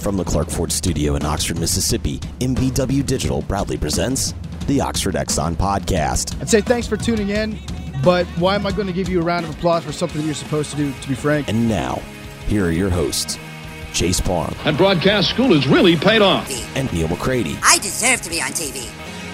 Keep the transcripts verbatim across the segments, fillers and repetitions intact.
From the Clark Ford Studio in Oxford, Mississippi, M B W Digital proudly presents the Oxford Exxon Podcast. I'd say thanks for tuning in, but why am I going to give you a round of applause for something that you're supposed to do, to be frank? And now, here are your hosts, Chase Parham. And broadcast school has really paid off. And Neil McCready. I deserve to be on T V.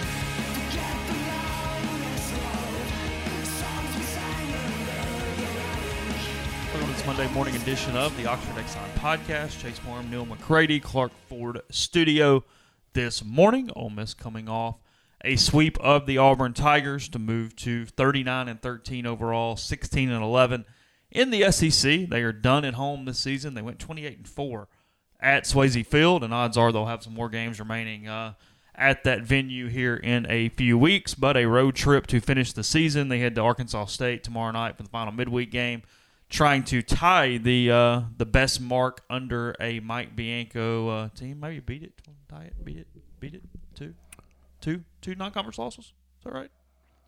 Monday morning edition of the Oxford Exxon Podcast. Chase Parham, Neil McCready, Clark Ford Studio. This morning, Ole Miss coming off a sweep of the Auburn Tigers to move to thirty-nine and thirteen overall, sixteen and eleven in the S E C. They are done at home this season. They went twenty-eight and four at Swayze Field, and odds are they'll have some more games remaining uh, at that venue here in a few weeks. But a road trip to finish the season. They head to Arkansas State tomorrow night for the final midweek game, trying to tie the uh, the best mark under a Mike Bianco uh, team. Maybe beat it, tie it, beat it, beat it. Two, two, two non-conference losses. Is that right?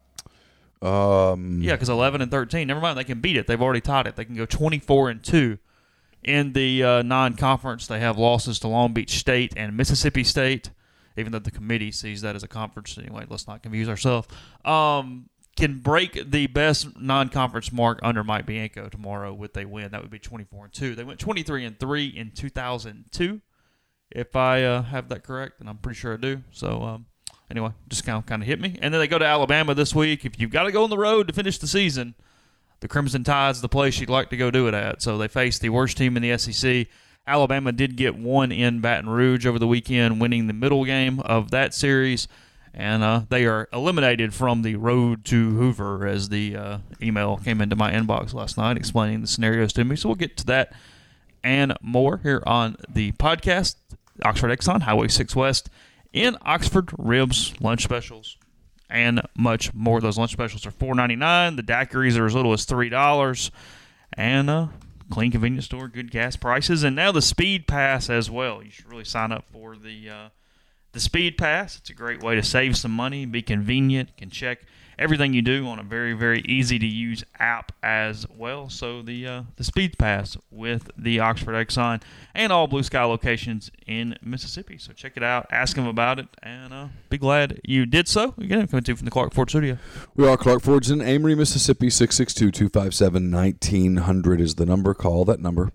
Um. Yeah, because eleven and thirteen. Never mind, they can beat it. They've already tied it. They can go twenty-four and two in the uh, non-conference. They have losses to Long Beach State and Mississippi State, even though the committee sees that as a conference. Anyway, let's not confuse ourselves. Um. Can break the best non-conference mark under Mike Bianco tomorrow with a win. That would be twenty-four and two. They went twenty-three and three in two thousand two, if I uh, have that correct, and I'm pretty sure I do. So um, anyway, just kind of kind of hit me. And then they go to Alabama this week. If you've got to go on the road to finish the season, the Crimson Tide's the place you'd like to go do it at. So they face the worst team in the S E C. Alabama did get one in Baton Rouge over the weekend, winning the middle game of that series. And uh, they are eliminated from the road to Hoover, as the uh, email came into my inbox last night explaining the scenarios to me. So we'll get to that and more here on the podcast. Oxford Exxon, Highway six West in Oxford, ribs, lunch specials, and much more. Those lunch specials are four ninety-nine. The daiquiris are as little as three dollars. And uh, clean convenience store, good gas prices. And now the Speed Pass as well. You should really sign up for the uh, The Speed Pass. It's a great way to save some money, be convenient, can check everything you do on a very, very easy-to-use app as well. So the uh, the Speed Pass with the Oxford Exxon and all Blue Sky locations in Mississippi. So check it out, ask them about it, and uh, be glad you did so. Again, coming to you from the Clark Ford Studio. We are Clark Ford's in Amory, Mississippi. six six two, two five seven, one nine zero zero is the number. Call that number.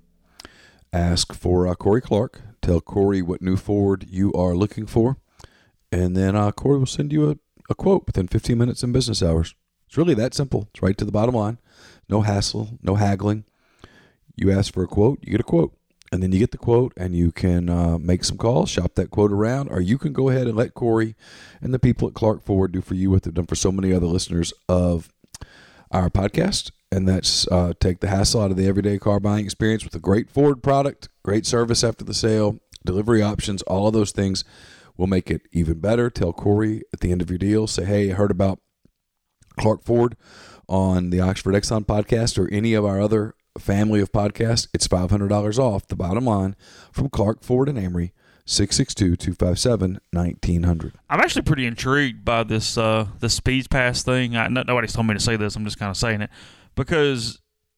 Ask for uh, Corey Clark. Tell Corey what new Ford you are looking for, and then uh, Corey will send you a, a quote within fifteen minutes in business hours. It's really that simple. It's right to the bottom line. No hassle, no haggling. You ask for a quote, you get a quote, and then you get the quote, and you can uh, make some calls, shop that quote around, or you can go ahead and let Corey and the people at Clark Ford do for you what they've done for so many other listeners of our podcast. And that's uh, take the hassle out of the everyday car buying experience with a great Ford product, great service after the sale, delivery options, all of those things will make it even better. Tell Corey at the end of your deal, say, hey, I heard about Clark Ford on the Oxford Exxon podcast or any of our other family of podcasts. It's five hundred dollars off the bottom line from Clark Ford and Amory, six six two, two five seven, one nine zero zero. I'm actually pretty intrigued by this uh, the Speed Pass thing. I, no, nobody's told me to say this. I'm just kind of saying it. Because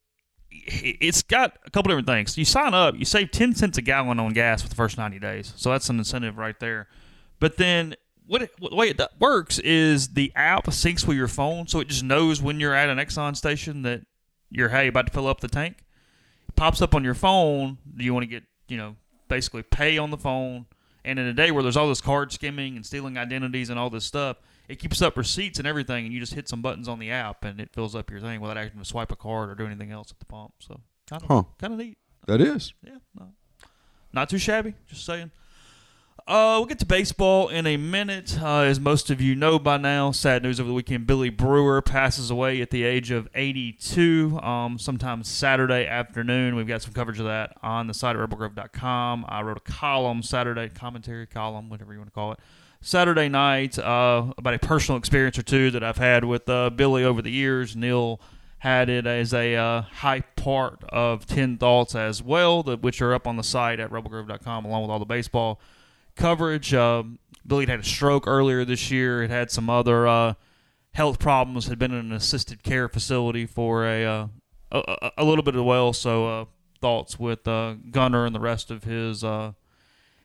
it's got a couple different things. You sign up, you save ten cents a gallon on gas for the first ninety days. So that's an incentive right there. But then what it, the way it works is the app syncs with your phone, so it just knows when you're at an Exxon station that you're, hey, about to fill up the tank. It pops up on your phone. Do you want to get, you know, basically pay on the phone? And in a day where there's all this card skimming and stealing identities and all this stuff, it keeps up receipts and everything, and you just hit some buttons on the app, and it fills up your thing without having to swipe a card or do anything else at the pump. So kind of, huh. kind of neat. That is. Yeah, no, not too shabby. Just saying. Uh, we'll get to baseball in a minute. Uh, as most of you know by now, sad news over the weekend, Billy Brewer passes away at the age of eighty-two, um, sometime Saturday afternoon. We've got some coverage of that on the site at rebel grove dot com. I wrote a column, Saturday, commentary column, whatever you want to call it, Saturday night uh, about a personal experience or two that I've had with uh, Billy over the years. Neil had it as a uh, high part of ten Thoughts as well, that, which are up on the site at rebel grove dot com along with all the baseball coverage. Um, Billy had a stroke earlier this year. It had some other uh, health problems. Had been in an assisted care facility for a uh, a, a little bit as well. So uh, thoughts with uh, Gunner and the rest of his uh,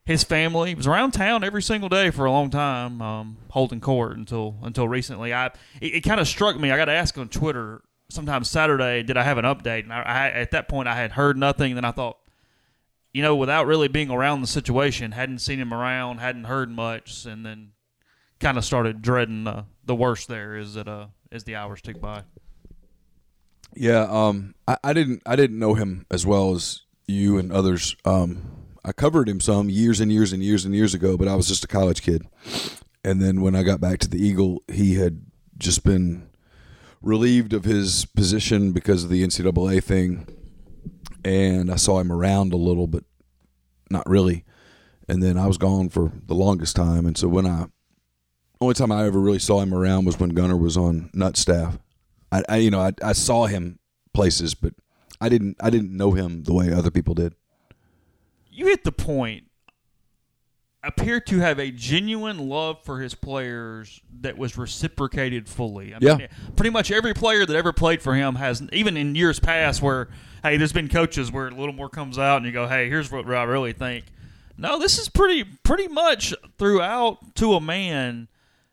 his family was around town every single day for a long time, um, holding court until until recently. I it, it kind of struck me. I got to ask on Twitter sometime Saturday, did I have an update? And I, I at that point I had heard nothing. And then I thought, you know, without really being around the situation, hadn't seen him around, hadn't heard much, and then kind of started dreading uh, the worst there as it uh as the hours tick by. Yeah, um, I, I didn't I didn't know him as well as you and others. Um, I covered him some years and years and years and years ago, but I was just a college kid. And then when I got back to the Eagle, he had just been relieved of his position because of the N C double A thing. And I saw him around a little, but not really. And then I was gone for the longest time. And so when I only time I ever really saw him around was when Gunner was on Nutt staff. I, I you know, I, I saw him places, but I didn't I didn't know him the way other people did. You hit the point. Appear to have a genuine love for his players that was reciprocated fully. I yeah. mean, pretty much every player that ever played for him has, even in years past where, hey, there's been coaches where a little more comes out and you go, hey, here's what I really think. No, this is pretty pretty much throughout, to a man,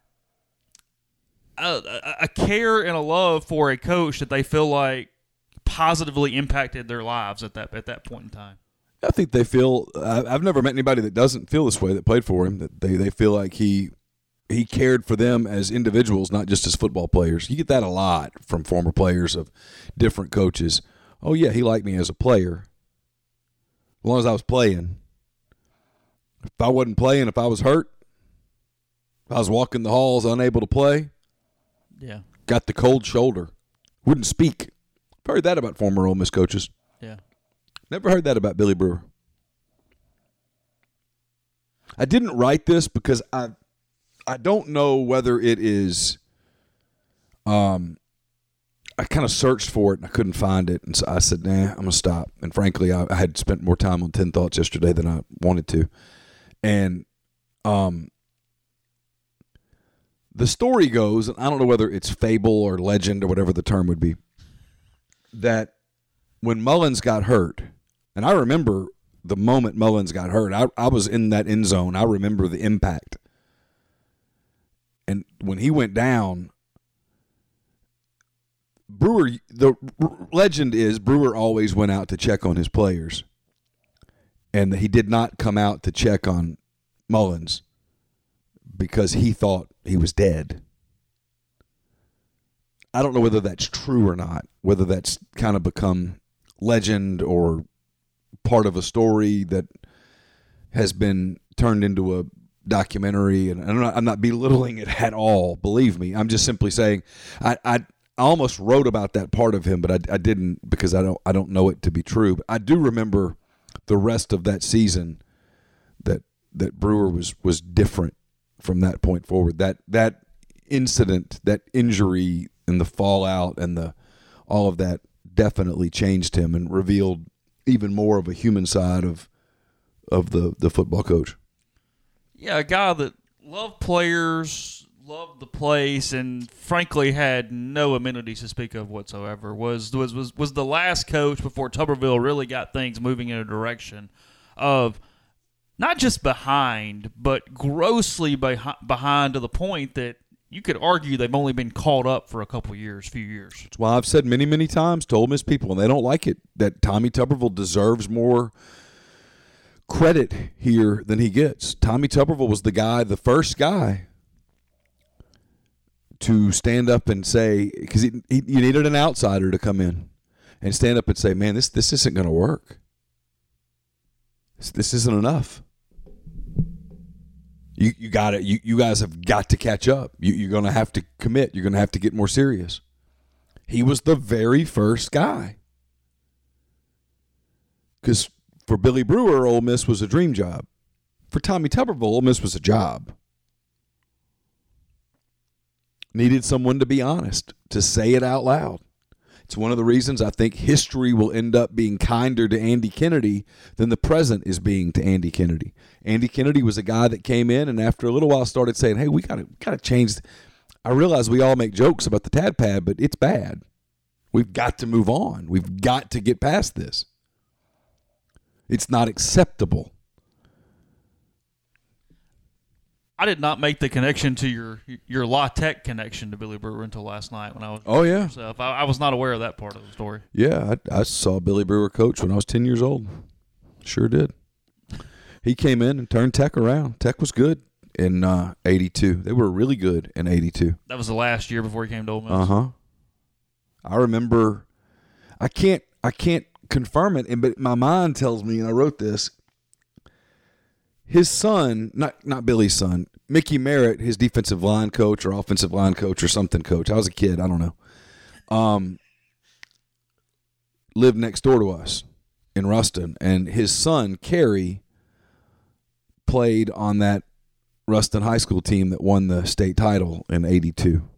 a, a, a care and a love for a coach that they feel like positively impacted their lives at that at that point in time. I think they feel – I've never met anybody that doesn't feel this way that played for him, that they, they feel like he he cared for them as individuals, not just as football players. You get that a lot from former players of different coaches. Oh, yeah, he liked me as a player as long as I was playing. If I wasn't playing, if I was hurt, if I was walking the halls unable to play, yeah, got the cold shoulder, wouldn't speak. I've heard that about former Ole Miss coaches. Yeah. Never heard that about Billy Brewer. I didn't write this because I I don't know whether it is um I kind of searched for it and I couldn't find it, and so I said, nah, I'm going to stop. And frankly, I, I had spent more time on ten Thoughts yesterday than I wanted to. And um the story goes, and I don't know whether it's fable or legend or whatever the term would be, that when Mullins got hurt, and I remember the moment Mullins got hurt, I, I was in that end zone. I remember the impact. And when he went down, Brewer, the legend is Brewer always went out to check on his players. And he did not come out to check on Mullins because he thought he was dead. I don't know whether that's true or not, whether that's kind of become legend or part of a story that has been turned into a documentary. And I'm not, I'm not belittling it at all, believe me. I'm just simply saying I, I, I almost wrote about that part of him, but I, I didn't because I don't I don't know it to be true. But I do remember the rest of that season that that Brewer was was different from that point forward. That that incident, that injury, and the fallout and the all of that definitely changed him and revealed even more of a human side of of the, the football coach. Yeah, a guy that loved players, loved the place, and frankly had no amenities to speak of whatsoever. Was was was was the last coach before Tuberville really got things moving in a direction of not just behind, but grossly behind, behind to the point that you could argue they've only been caught up for a couple years, few years. That's why I've said many, many times to Ole Miss people, and they don't like it, that Tommy Tuberville deserves more credit here than he gets. Tommy Tuberville was the guy, the first guy, to stand up and say, because he, he, you needed an outsider to come in and stand up and say, man, this this isn't going to work. This, this isn't enough. You you got it. You you guys have got to catch up. You, you're going to have to commit. You're going to have to get more serious. He was the very first guy. Because for Billy Brewer, Ole Miss was a dream job. For Tommy Tuberville, Ole Miss was a job. Needed someone to be honest, to say it out loud. It's one of the reasons I think history will end up being kinder to Andy Kennedy than the present is being to Andy Kennedy. Andy Kennedy was a guy that came in and after a little while started saying, hey, we got to got to change. I realize we all make jokes about the Tad Pad, but it's bad. We've got to move on. We've got to get past this. It's not acceptable. I did not make the connection to your your La Tech connection to Billy Brewer until last night when I was. Oh yeah. Myself. I, I was not aware of that part of the story. Yeah, I, I saw Billy Brewer coach when I was ten years old. Sure did. He came in and turned Tech around. Tech was good in uh, eighty-two. They were really good in eighty-two. That was the last year before he came to Ole Miss. Uh huh. I remember. I can't. I can't confirm it, and but my mind tells me, and I wrote this. His son, not not Billy's son, Mickey Merritt, his defensive line coach or offensive line coach or something coach. I was a kid. I don't know. Um, lived next door to us in Ruston, and his son Kerry played on that Ruston High School team that won the state title in eighty-two.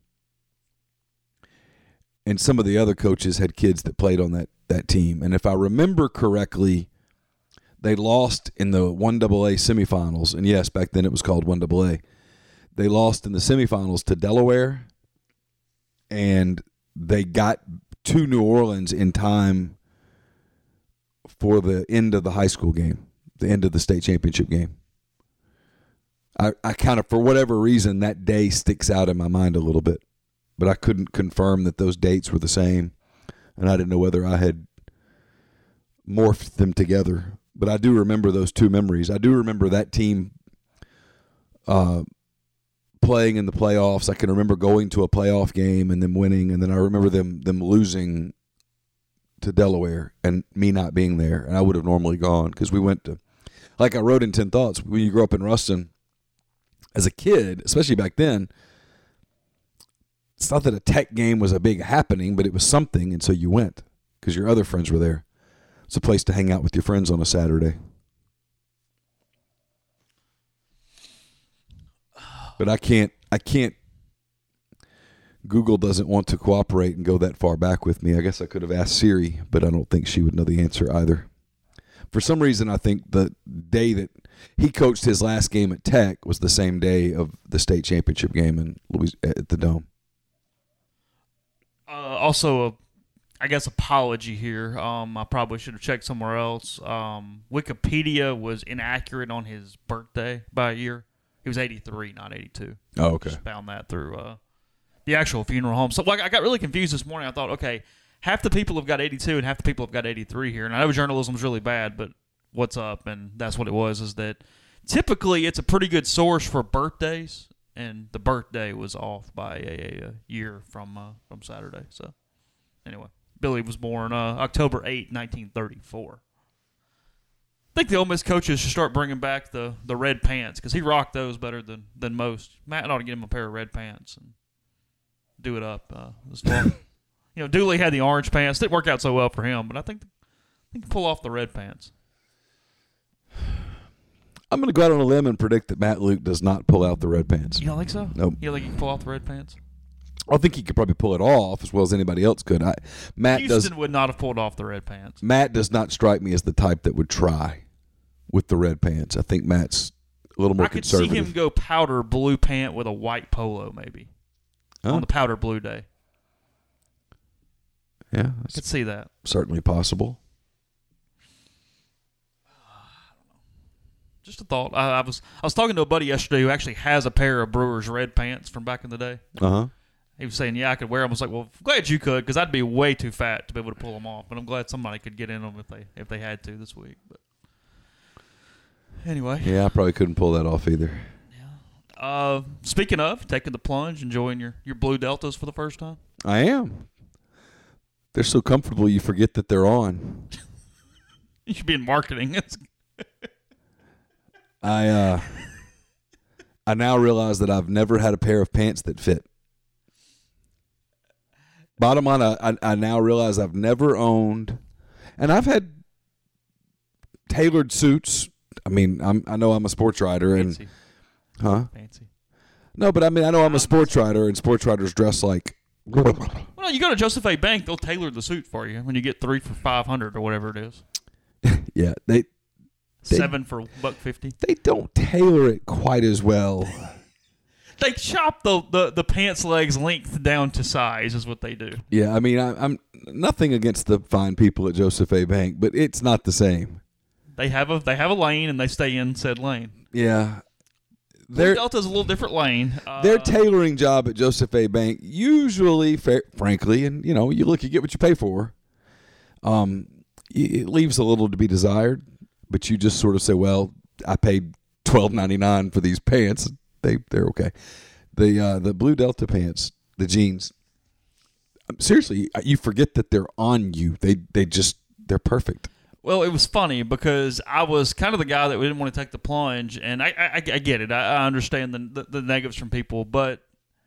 And some of the other coaches had kids that played on that, that team. And if I remember correctly, they lost in the one double A semifinals. And, yes, back then it was called one double A. They lost in the semifinals to Delaware, and they got to New Orleans in time for the end of the high school game, the end of the state championship game. I, I kind of, for whatever reason, that day sticks out in my mind a little bit. But I couldn't confirm that those dates were the same, and I didn't know whether I had morphed them together. But I do remember those two memories. I do remember that team uh, playing in the playoffs. I can remember going to a playoff game and them winning, and then I remember them them losing to Delaware and me not being there, and I would have normally gone because we went to, like I wrote in ten Thoughts, when you grow up in Ruston, as a kid, especially back then, it's not that a Tech game was a big happening, but it was something, and so you went because your other friends were there. It's a place to hang out with your friends on a Saturday. But I can't, I can't, Google doesn't want to cooperate and go that far back with me. I guess I could have asked Siri, but I don't think she would know the answer either. For some reason, I think the day that he coached his last game at Tech was the same day of the state championship game in Louis at the Dome. Uh, also, a, I guess, apology here. Um, I probably should have checked somewhere else. Um, Wikipedia was inaccurate on his birthday by a year. He was eighty-three, not eighty-two. Oh, okay. Just found that through uh, the actual funeral home. So, like, I got really confused this morning. I thought, okay, half the people have got eighty-two and half the people have got eighty-three here. And I know journalism's really bad, but what's up? And that's what it was, is that typically it's a pretty good source for birthdays. And the birthday was off by a, a year from uh, from Saturday. So, anyway, Billy was born uh, October eighth, nineteen thirty-four. I think the Ole Miss coaches should start bringing back the, the red pants because he rocked those better than, than most. Matt ought to get him a pair of red pants and do it up uh, as well. You know, Dooley had the orange pants. Didn't work out so well for him, but I think he can pull off the red pants. I'm going to go out on a limb and predict that Matt Luke does not pull out the red pants. You don't think so? Nope. You don't think he can pull off the red pants? I think he could probably pull it off as well as anybody else could. I, Matt Houston does, would not have pulled off the red pants. Matt does not strike me as the type that would try with the red pants. I think Matt's a little more I could conservative. see him go powder blue pant with a white polo maybe Huh? on the powder blue day. Yeah, I could see that. certainly possible. Just a thought. I, I was I was talking to a buddy yesterday who actually has a pair of Brewers red pants from back in the day. Uh-huh. He was saying, yeah, I could wear them. I was like, well, I'm glad you could because I'd be way too fat to be able to pull them off. But I'm glad somebody could get in them if they if they had to this week. But anyway. Yeah, I probably couldn't pull that off either. Uh, speaking of, taking the plunge, enjoying your, your Blue Deltas for the first time? I am. They're so comfortable you forget that they're on. You should be in marketing. I uh, I now realize that I've never had a pair of pants that fit. Bottom line, I, I, I now realize I've never owned, and I've had tailored suits. I mean, I'm, I know I'm a sports writer, Fancy. and huh? Fancy. No, but I mean, I know I'm a sports writer, and sports writers dress like. Well, you go to Joseph A. Bank, they'll tailor the suit for you when you get three for five hundred or whatever it is. Yeah, they. They, Seven for buck fifty. They don't tailor it quite as well. They chop the, the, the pants legs length down to size is what they do. Yeah, I mean, I, I'm nothing against the fine people at Joseph A. Bank, but it's not the same. They have a they have a lane and they stay in said lane. Yeah, Blue Delta's a little different lane. Uh, Their tailoring job at Joseph A. Bank usually, fa- frankly, and you know, you look, you get what you pay for. Um, it leaves a little to be desired, but you just sort of say, "Well, I paid twelve ninety-nine for these pants. They they're okay." The uh, the Blue Delta pants, the jeans. Seriously, you forget that they're on you. They they just they're perfect. Well, it was funny because I was kind of the guy that didn't want to take the plunge, and I I, I get it. I, I understand the, the the negatives from people, but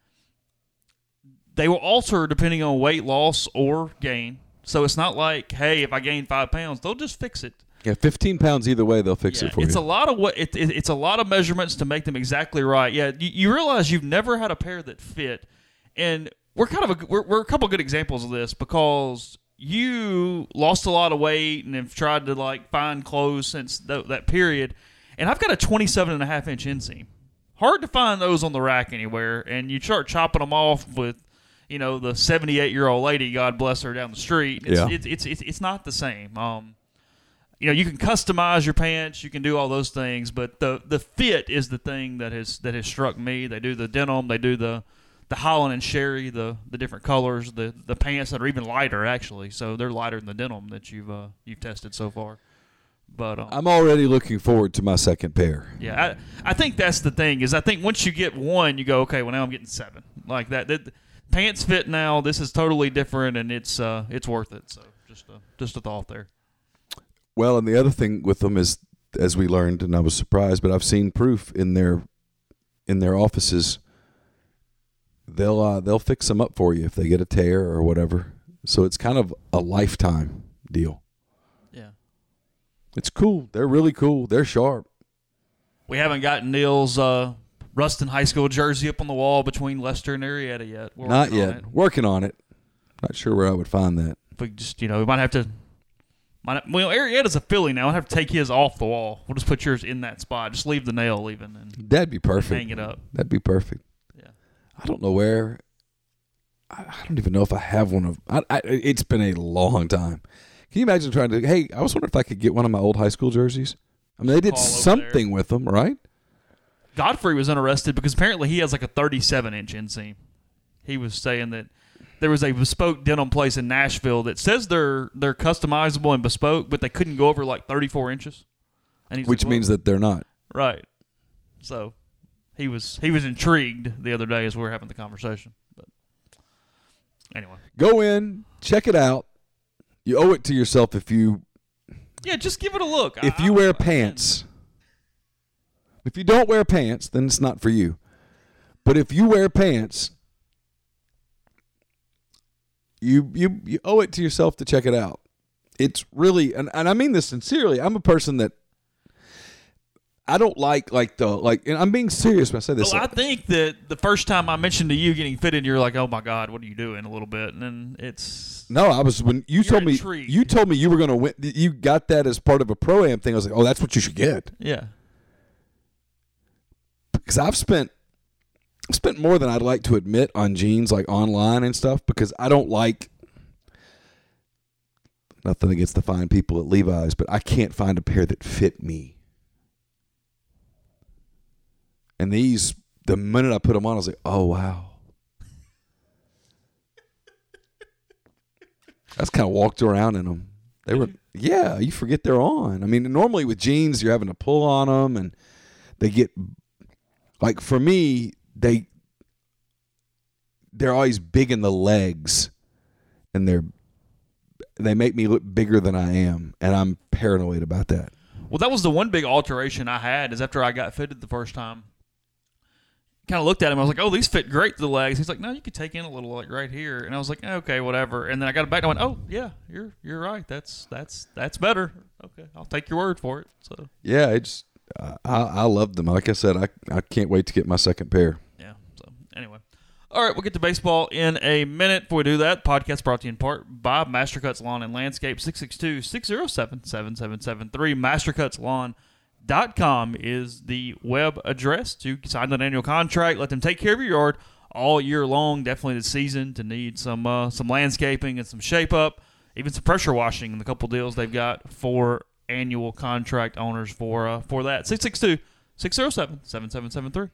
they will alter depending on weight loss or gain. So it's not like, hey, if I gain five pounds, they'll just fix it. Yeah, fifteen pounds either way, they'll fix yeah, it for it's you. a lot of what it, it, it's a lot of measurements to make them exactly right. Yeah, you, you realize you've never had a pair that fit, and we're kind of a, we're we're a couple good examples of this because you lost a lot of weight and have tried to like find clothes since th- that period, and I've got a twenty-seven and a half inch inseam. Hard to find those on the rack anywhere, and you start chopping them off with, you know, the seventy-eight-year-old lady, God bless her, down the street. It's, Yeah. it's, it's, it's, it's not the same. Um, you know, you can customize your pants, you can do all those things, but the the fit is the thing that has that has struck me. They do the denim, they do the the Holland and Sherry, the the different colors, the the pants that are even lighter actually. So they're lighter than the denim that you've uh, you've tested so far. But um, I'm already looking forward to my second pair. yeah, I I think that's the thing is I think once you get one, you go, okay, well now I'm getting seven like that. that pants fit now. This is totally different, and it's uh it's worth it. So just a, just a thought there. Well, and the other thing with them is, as we learned, and I was surprised, but I've seen proof in their in their offices. They'll uh, they'll fix them up for you if they get a tear or whatever. So it's kind of a lifetime deal. Yeah, It's cool. They're really cool. They're sharp. we haven't gotten Neil's uh, Ruston High School jersey up on the wall between Lester and Arietta yet. We're Not working on yet. it. Working on it. Not sure where I would find that. If we just you know we might have to. Might, well, Arietta's a Philly now. I'll have to take his off the wall. We'll just put yours in that spot. Just leave the nail even and That'd be perfect. hang it up. That'd be perfect. Yeah. I don't know where. I, I don't even know if I have one of. I, I, it's been a long time. Can you imagine trying to? Hey, I was wondering if I could get one of my old high school jerseys. I mean, they did Call over something with them, right? Godfrey was interested because apparently he has like a thirty-seven inch inseam. He was saying that there was a bespoke denim place in Nashville that says they're they're customizable and bespoke, but they couldn't go over like thirty-four inches. And he's Which like, means well, that they're not. right. So he was he was intrigued the other day as we were having the conversation. But anyway, Go in, check it out. You owe it to yourself if you yeah, just give it a look. if I- you I- wear I- pants. If you don't wear pants, then it's not for you. But if you wear pants, you you you owe it to yourself to check it out. It's really, and, and I mean this sincerely. I'm a person that I don't like like the like, and I'm being serious when I say this. Well, I think that the first time I mentioned to you getting fitted, you're like, "Oh my God, what are you doing?" A little bit, and then it's No, I was when you You're told me intrigued. you told me you were going to win. You got that as part of a pro-am thing. I was like, oh, that's what you should get. yeah. Because I've spent I've spent more than I'd like to admit on jeans, like online and stuff, because I don't like, nothing against the fine people at Levi's, but I can't find a pair that fit me. And these, the minute I put them on, I was like, oh, wow. I just kind of walked around in them. They were, yeah, you forget they're on. I mean, normally with jeans, you're having to pull on them, and they get, like for me, they, they're always big in the legs, and they're, they make me look bigger than I am, and I'm paranoid about that. Well, that was the one big alteration I had is after I got fitted the first time. Kind of looked at him. I was like, "Oh, these fit great to the legs." He's like, "No, you could take in a little, like right here." And I was like, "Okay, whatever." And then I got it back and I went, "Oh, yeah, you're you're right. That's that's that's better. Okay, I'll take your word for it." So Yeah, it's I I love them. Like I said, I I can't wait to get my second pair. yeah. So anyway, all right, we'll get to baseball in a minute. Before we do that, podcast brought to you in part by Mastercuts Lawn and Landscape. six six two, six oh seven, seven seven seven three. Mastercuts Lawn. Dot com is the web address to sign an annual contract. Let them take care of your yard all year long. Definitely the season to need some uh, some landscaping and some shape up, even some pressure washing. And the couple deals they've got for annual contract owners for uh, for that. six six two, six oh seven, seven seven seven three.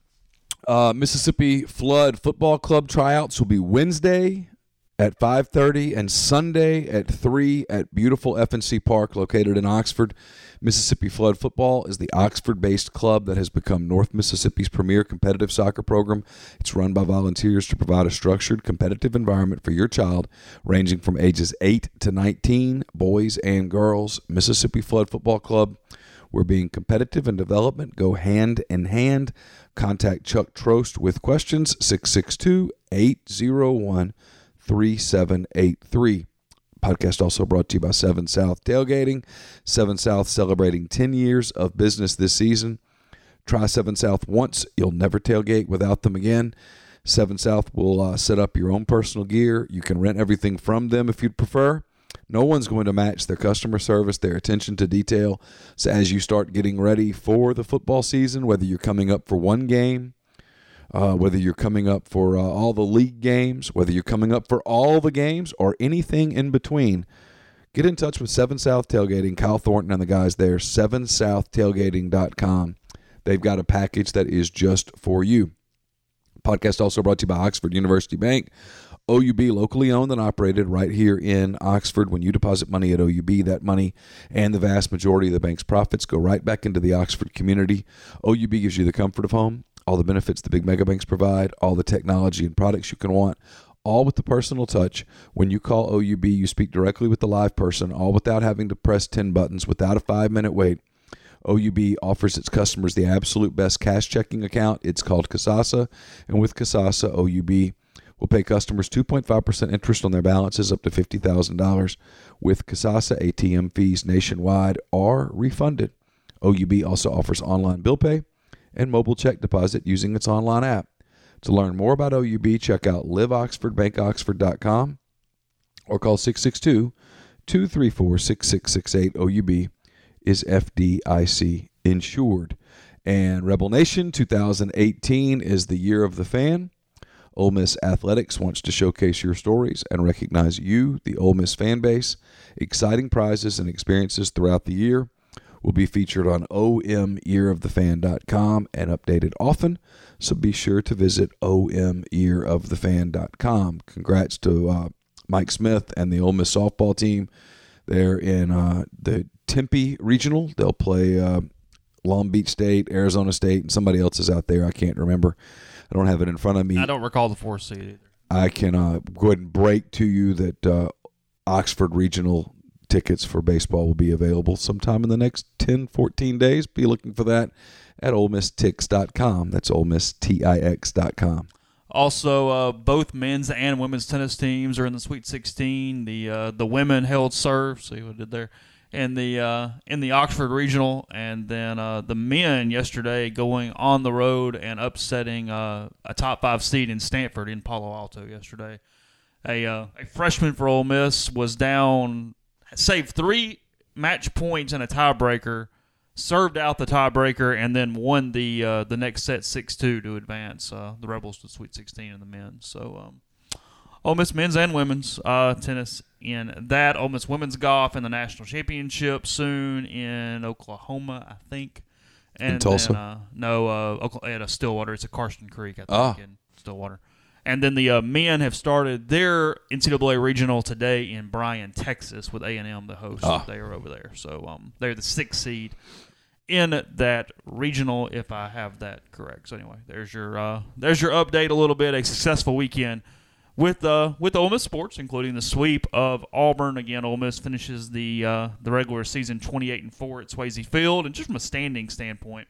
Uh, Mississippi Flood Football Club tryouts will be Wednesday at five thirty and Sunday at three at beautiful F N C Park located in Oxford. Mississippi Flood Football is the Oxford-based club that has become North Mississippi's premier competitive soccer program. It's run by volunteers to provide a structured, competitive environment for your child, ranging from ages eight to nineteen, boys and girls. Mississippi Flood Football Club, where being competitive and development go hand in hand. Contact Chuck Trost with questions, six six two, eight oh one, three seven eight three. Podcast also brought to you by Seven South Tailgating. Seven South celebrating ten years of business this season. Try Seven South once. You'll never tailgate without them again. Seven South will uh, set up your own personal gear. You can rent everything from them if you'd prefer. No one's going to match their customer service, their attention to detail. So as you start getting ready for the football season, whether you're coming up for one game, Uh, whether you're coming up for uh, all the league games, whether you're coming up for all the games, or anything in between, get in touch with Seven South Tailgating, Kyle Thornton and the guys there, seven south tailgating dot com. They've got a package that is just for you. Podcast also brought to you by Oxford University Bank. O U B, locally owned and operated right here in Oxford. When you deposit money at O U B, that money and the vast majority of the bank's profits go right back into the Oxford community. O U B gives you the comfort of home, all the benefits the big mega banks provide, all the technology and products you can want, all with the personal touch. When you call O U B, you speak directly with the live person, all without having to press ten buttons, without a five-minute wait. O U B offers its customers the absolute best cash checking account. It's called Kasasa, and with Kasasa, O U B will pay customers two point five percent interest on their balances up to fifty thousand dollars. With Kasasa, A T M fees nationwide are refunded. O U B also offers online bill pay and mobile check deposit using its online app. To learn more about O U B, check out live oxford bank oxford dot com or call six six two, two three four, six six six eight. O U B is F D I C insured. And Rebel Nation two thousand eighteen is the year of the fan. Ole Miss Athletics wants to showcase your stories and recognize you, the Ole Miss fan base. Exciting prizes and experiences throughout the year will be featured on O M ear of the fan dot com and updated often, so be sure to visit O M ear of the fan dot com. Congrats to uh, Mike Smith and the Ole Miss softball team. They're in uh, the Tempe Regional. They'll play uh, Long Beach State, Arizona State, and somebody else is out there. I can't remember. I don't have it in front of me. I don't recall the fourth seed either. I can uh, go ahead and break to you that uh, Oxford Regional tickets for baseball will be available sometime in the next ten, fourteen days. Be looking for that at ole miss tix dot com. That's ole miss tix dot com. Also, uh, both men's and women's tennis teams are in the Sweet sixteen. The uh, the women held serve. See what I did there. In the uh, in the Oxford Regional, and then uh, the men yesterday going on the road and upsetting uh, a top five seed in Stanford in Palo Alto yesterday. A uh, a freshman for Ole Miss was down, saved three match points in a tiebreaker, served out the tiebreaker, and then won the uh, the next set six two to advance uh, the Rebels to the Sweet sixteen in the men. So um, Ole Miss men's and women's uh, tennis in that. Ole Miss women's golf in the national championship soon in Oklahoma, I think. And in Tulsa? Then, uh, no, uh, at a Stillwater. It's a Karsten Creek, I think, ah. in Stillwater. And then the uh, men have started their N C double A regional today in Bryan, Texas, with A and M, the host. Ah. They are over there. So um, they're the sixth seed in that regional, if I have that correct. So anyway, there's your uh, there's your update a little bit. A successful weekend with uh, with Ole Miss sports, including the sweep of Auburn. Again, Ole Miss finishes the uh, the regular season twenty-eight and four at Swayze Field. And just from a standing standpoint,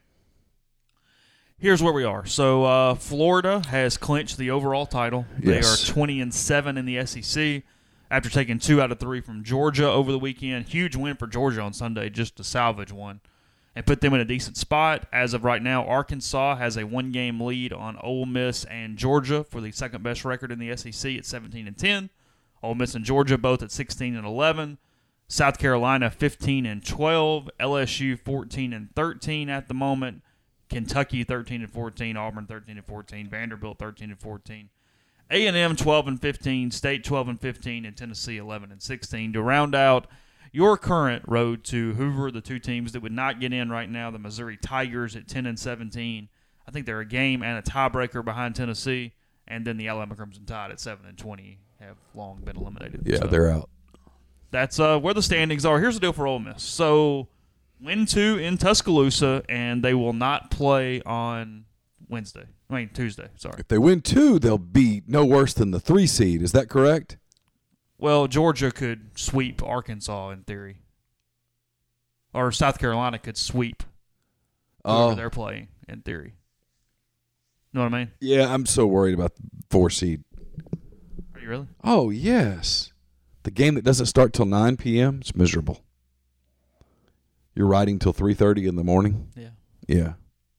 here's where we are. So uh, Florida has clinched the overall title. Yes. They are twenty and seven in the S E C after taking two out of three from Georgia over the weekend. Huge win for Georgia on Sunday just to salvage one and put them in a decent spot. As of right now, Arkansas has a one-game lead on Ole Miss and Georgia for the second-best record in the S E C at seventeen and ten. Ole Miss and Georgia both at sixteen and eleven. South Carolina fifteen and twelve. L S U fourteen and thirteen at the moment. Kentucky thirteen and fourteen. Auburn thirteen and fourteen. Vanderbilt thirteen and fourteen. A and M twelve and fifteen. State twelve and fifteen. And Tennessee eleven and sixteen. To round out your current road to Hoover, the two teams that would not get in right now, the Missouri Tigers at ten and seventeen. I think they're a game and a tiebreaker behind Tennessee, and then the Alabama Crimson Tide at seven and twenty have long been eliminated. Yeah, so they're out. That's uh, where the standings are. Here's the deal for Ole Miss. So, win two in Tuscaloosa, and they will not play on Wednesday. I mean, Tuesday, sorry. If they win two, they'll be no worse than the three seed. Is that correct? Well, Georgia could sweep Arkansas in theory. Or South Carolina could sweep whoever Oh. they're playing in theory. Know what I mean? Yeah, I'm so worried about the four seed. Are you really? Oh, yes. The game that doesn't start till nine p.m., it's miserable. You're riding till three thirty in the morning? Yeah. Yeah.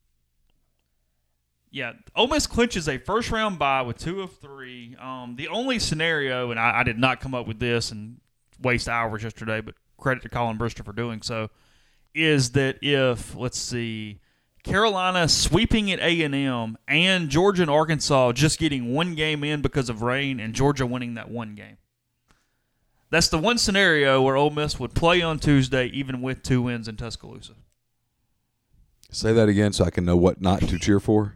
Yeah, Ole Miss clinches a first-round bye with two of three. Um, the only scenario, and I, I did not come up with this and waste hours yesterday, but credit to Colin Brister for doing so, is that if, let's see, Carolina sweeping at A and M and Georgia and Arkansas just getting one game in because of rain and Georgia winning that one game. That's the one scenario where Ole Miss would play on Tuesday even with two wins in Tuscaloosa. Say that again so I can know what not to cheer for.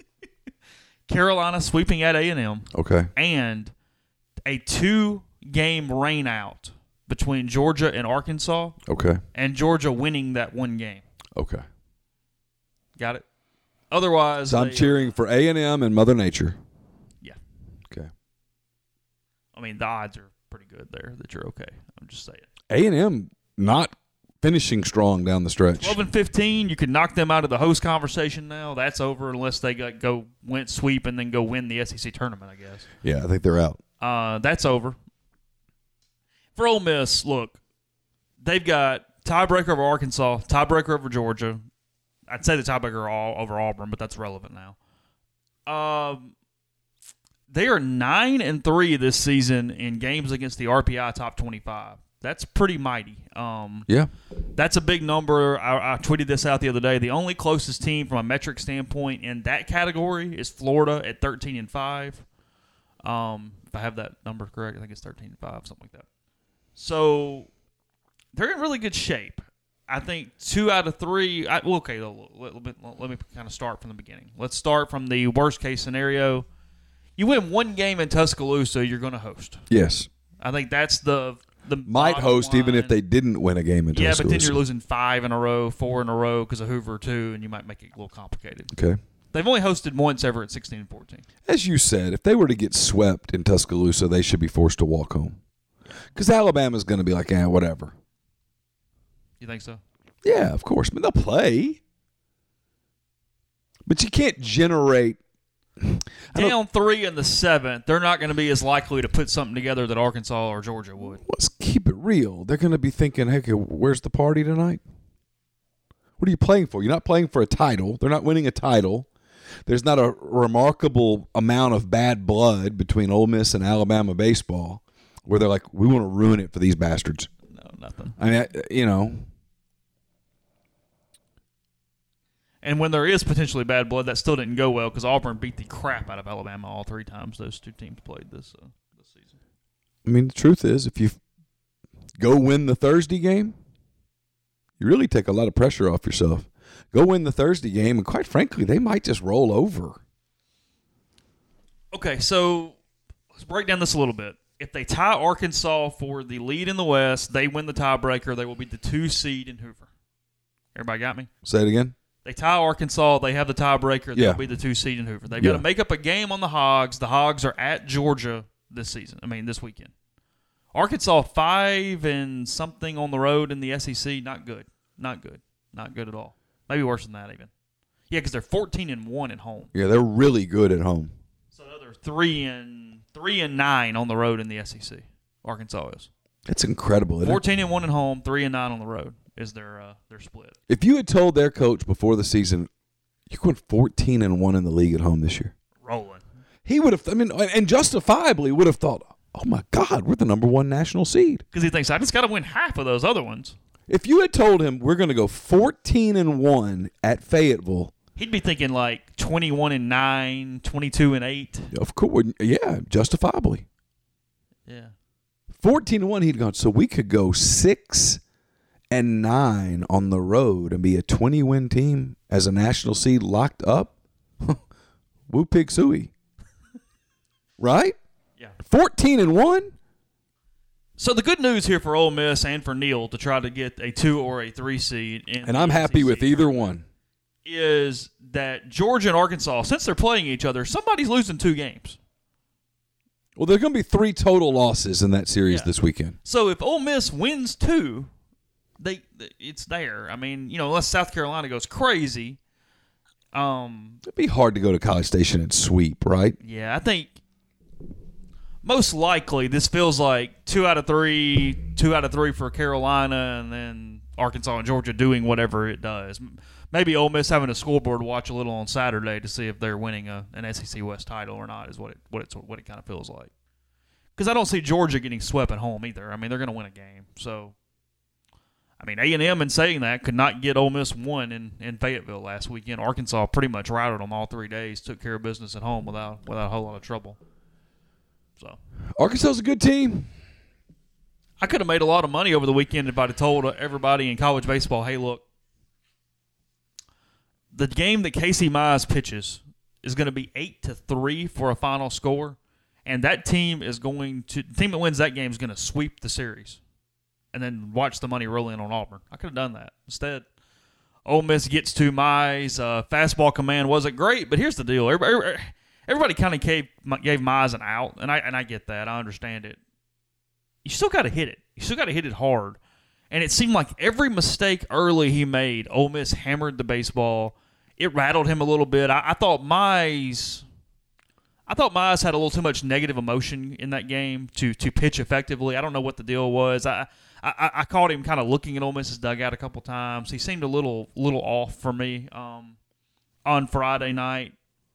Carolina sweeping at A and M. Okay. And a two-game rain out between Georgia and Arkansas, Okay. and Georgia winning that one game. Okay. Got it? Otherwise, So I'm they- cheering for A and M and Mother Nature. Yeah. Okay. I mean, the odds are pretty good there that you're okay. I'm just saying. A and M not finishing strong down the stretch. twelve and fifteen, you could knock them out of the host conversation now. That's over unless they got, go went sweep and then go win the S E C tournament, I guess. Yeah, I think they're out. Uh, that's over. For Ole Miss, look, they've got tiebreaker over Arkansas, tiebreaker over Georgia. I'd say the tiebreaker all over Auburn, but that's relevant now. Um, they are nine and three this season in games against the R P I top twenty-five. That's pretty mighty. Um, Yeah. That's a big number. I, I tweeted this out the other day. The only closest team from a metric standpoint in that category is Florida at thirteen and five. Um, if I have that number correct, I think it's thirteen and five, something like that. So they're in really good shape. I think two out of three. I, well, okay, let, let, let, let me kind of start from the beginning. Let's start from the worst case scenario. You win one game in Tuscaloosa, you're going to host. Yes. I think that's the the Might bottom host even if line. they didn't win a game in Yeah, but then Tuscaloosa. you're losing five in a row, four in a row because of Hoover too, and you might make it a little complicated. Okay. They've only hosted once ever at sixteen and fourteen. As you said, if they were to get swept in Tuscaloosa, they should be forced to walk home. Because Alabama's going to be like, eh, whatever. You think so? Yeah, of course. I mean, they'll play. But you can't generate. I don't- Down three in the seventh, they're not going to be as likely to put something together that Arkansas or Georgia would. Let's keep it real. They're going to be thinking, hey, where's the party tonight? What are you playing for? You're not playing for a title. They're not winning a title. There's not a remarkable amount of bad blood between Ole Miss and Alabama baseball where they're like, we want to ruin it for these bastards. No, nothing. I mean, I- you know, And when there is potentially bad blood, that still didn't go well because Auburn beat the crap out of Alabama all three times those two teams played this uh, this season. I mean, the truth is, if you go win the Thursday game, you really take a lot of pressure off yourself. Go win the Thursday game, and quite frankly, they might just roll over. Okay, so let's break down this a little bit. If they tie Arkansas for the lead in the West, they win the tiebreaker. They will be the two seed in Hoover. Everybody got me? Say it again. They tie Arkansas. They have the tiebreaker. They'll Yeah. be the two seed in Hoover. They've Yeah. got to make up a game on the Hogs. The Hogs are at Georgia this season. I mean, this weekend. Arkansas five and something on the road in the S E C. Not good. Not good. Not good at all. Maybe worse than that even. Yeah, because they're fourteen and one at home. Yeah, they're really good at home. So they're three and three and nine on the road in the S E C. Arkansas is That's incredible. Isn't it? fourteen and one at home, three and nine on the road is their uh, their split. If you had told their coach before the season, you went fourteen and one in the league at home this year, Rolling. he would have. I mean, and justifiably would have thought, "Oh my God, we're the number one national seed." Because he thinks I just got to win half of those other ones. If you had told him we're going to go fourteen and one at Fayetteville, He'd be thinking like twenty-one and nine, twenty-two and eight. of course, yeah, justifiably. Yeah. fourteen and one, he'd gone, so we could go six and nine on the road and be a twenty-win team as a national seed locked up? Woo pig suey. Right? Yeah. fourteen and one? So the good news here for Ole Miss and for Neal to try to get a two or a three seed, in And I'm happy with either one. Is that Georgia and Arkansas, since they're playing each other, somebody's losing two games. Well, there's going to be three total losses in that series Yeah. this weekend. So if Ole Miss wins two, they it's there. I mean, you know, unless South Carolina goes crazy. Um, It'd be hard to go to College Station and sweep, right? yeah, I think most likely this feels like two out of three, two out of three for Carolina, and then Arkansas and Georgia doing whatever it does. Maybe Ole Miss having a scoreboard watch a little on Saturday to see if they're winning a, an S E C West title or not is what it what it's what it kind of feels like. Because I don't see Georgia getting swept at home either. I mean, they're going to win a game. So, I mean, A and M, in saying that, could not get Ole Miss one in, in Fayetteville last weekend. Arkansas pretty much routed them all three days, took care of business at home without without a whole lot of trouble. So, Arkansas's a good team. I could have made a lot of money over the weekend if I'd have told everybody in college baseball, hey, look, the game that Casey Mize pitches is going to be eight to three for a final score, and that team is going to the team that wins that game is going to sweep the series, and then watch the money roll in on Auburn. I could have done that. Instead, Ole Miss gets to Mize. Uh, fastball command wasn't great, but here's the deal: everybody, everybody kind of gave gave Mize an out, and I and I get that. I understand it. You still got to hit it. You still got to hit it hard. And it seemed like every mistake early he made, Ole Miss hammered the baseball. It rattled him a little bit. I, I thought Mize, I thought Mize had a little too much negative emotion in that game to to pitch effectively. I don't know what the deal was. I I, I caught him kind of looking at Ole Miss's dugout a couple times. He seemed a little little off for me um, on Friday night.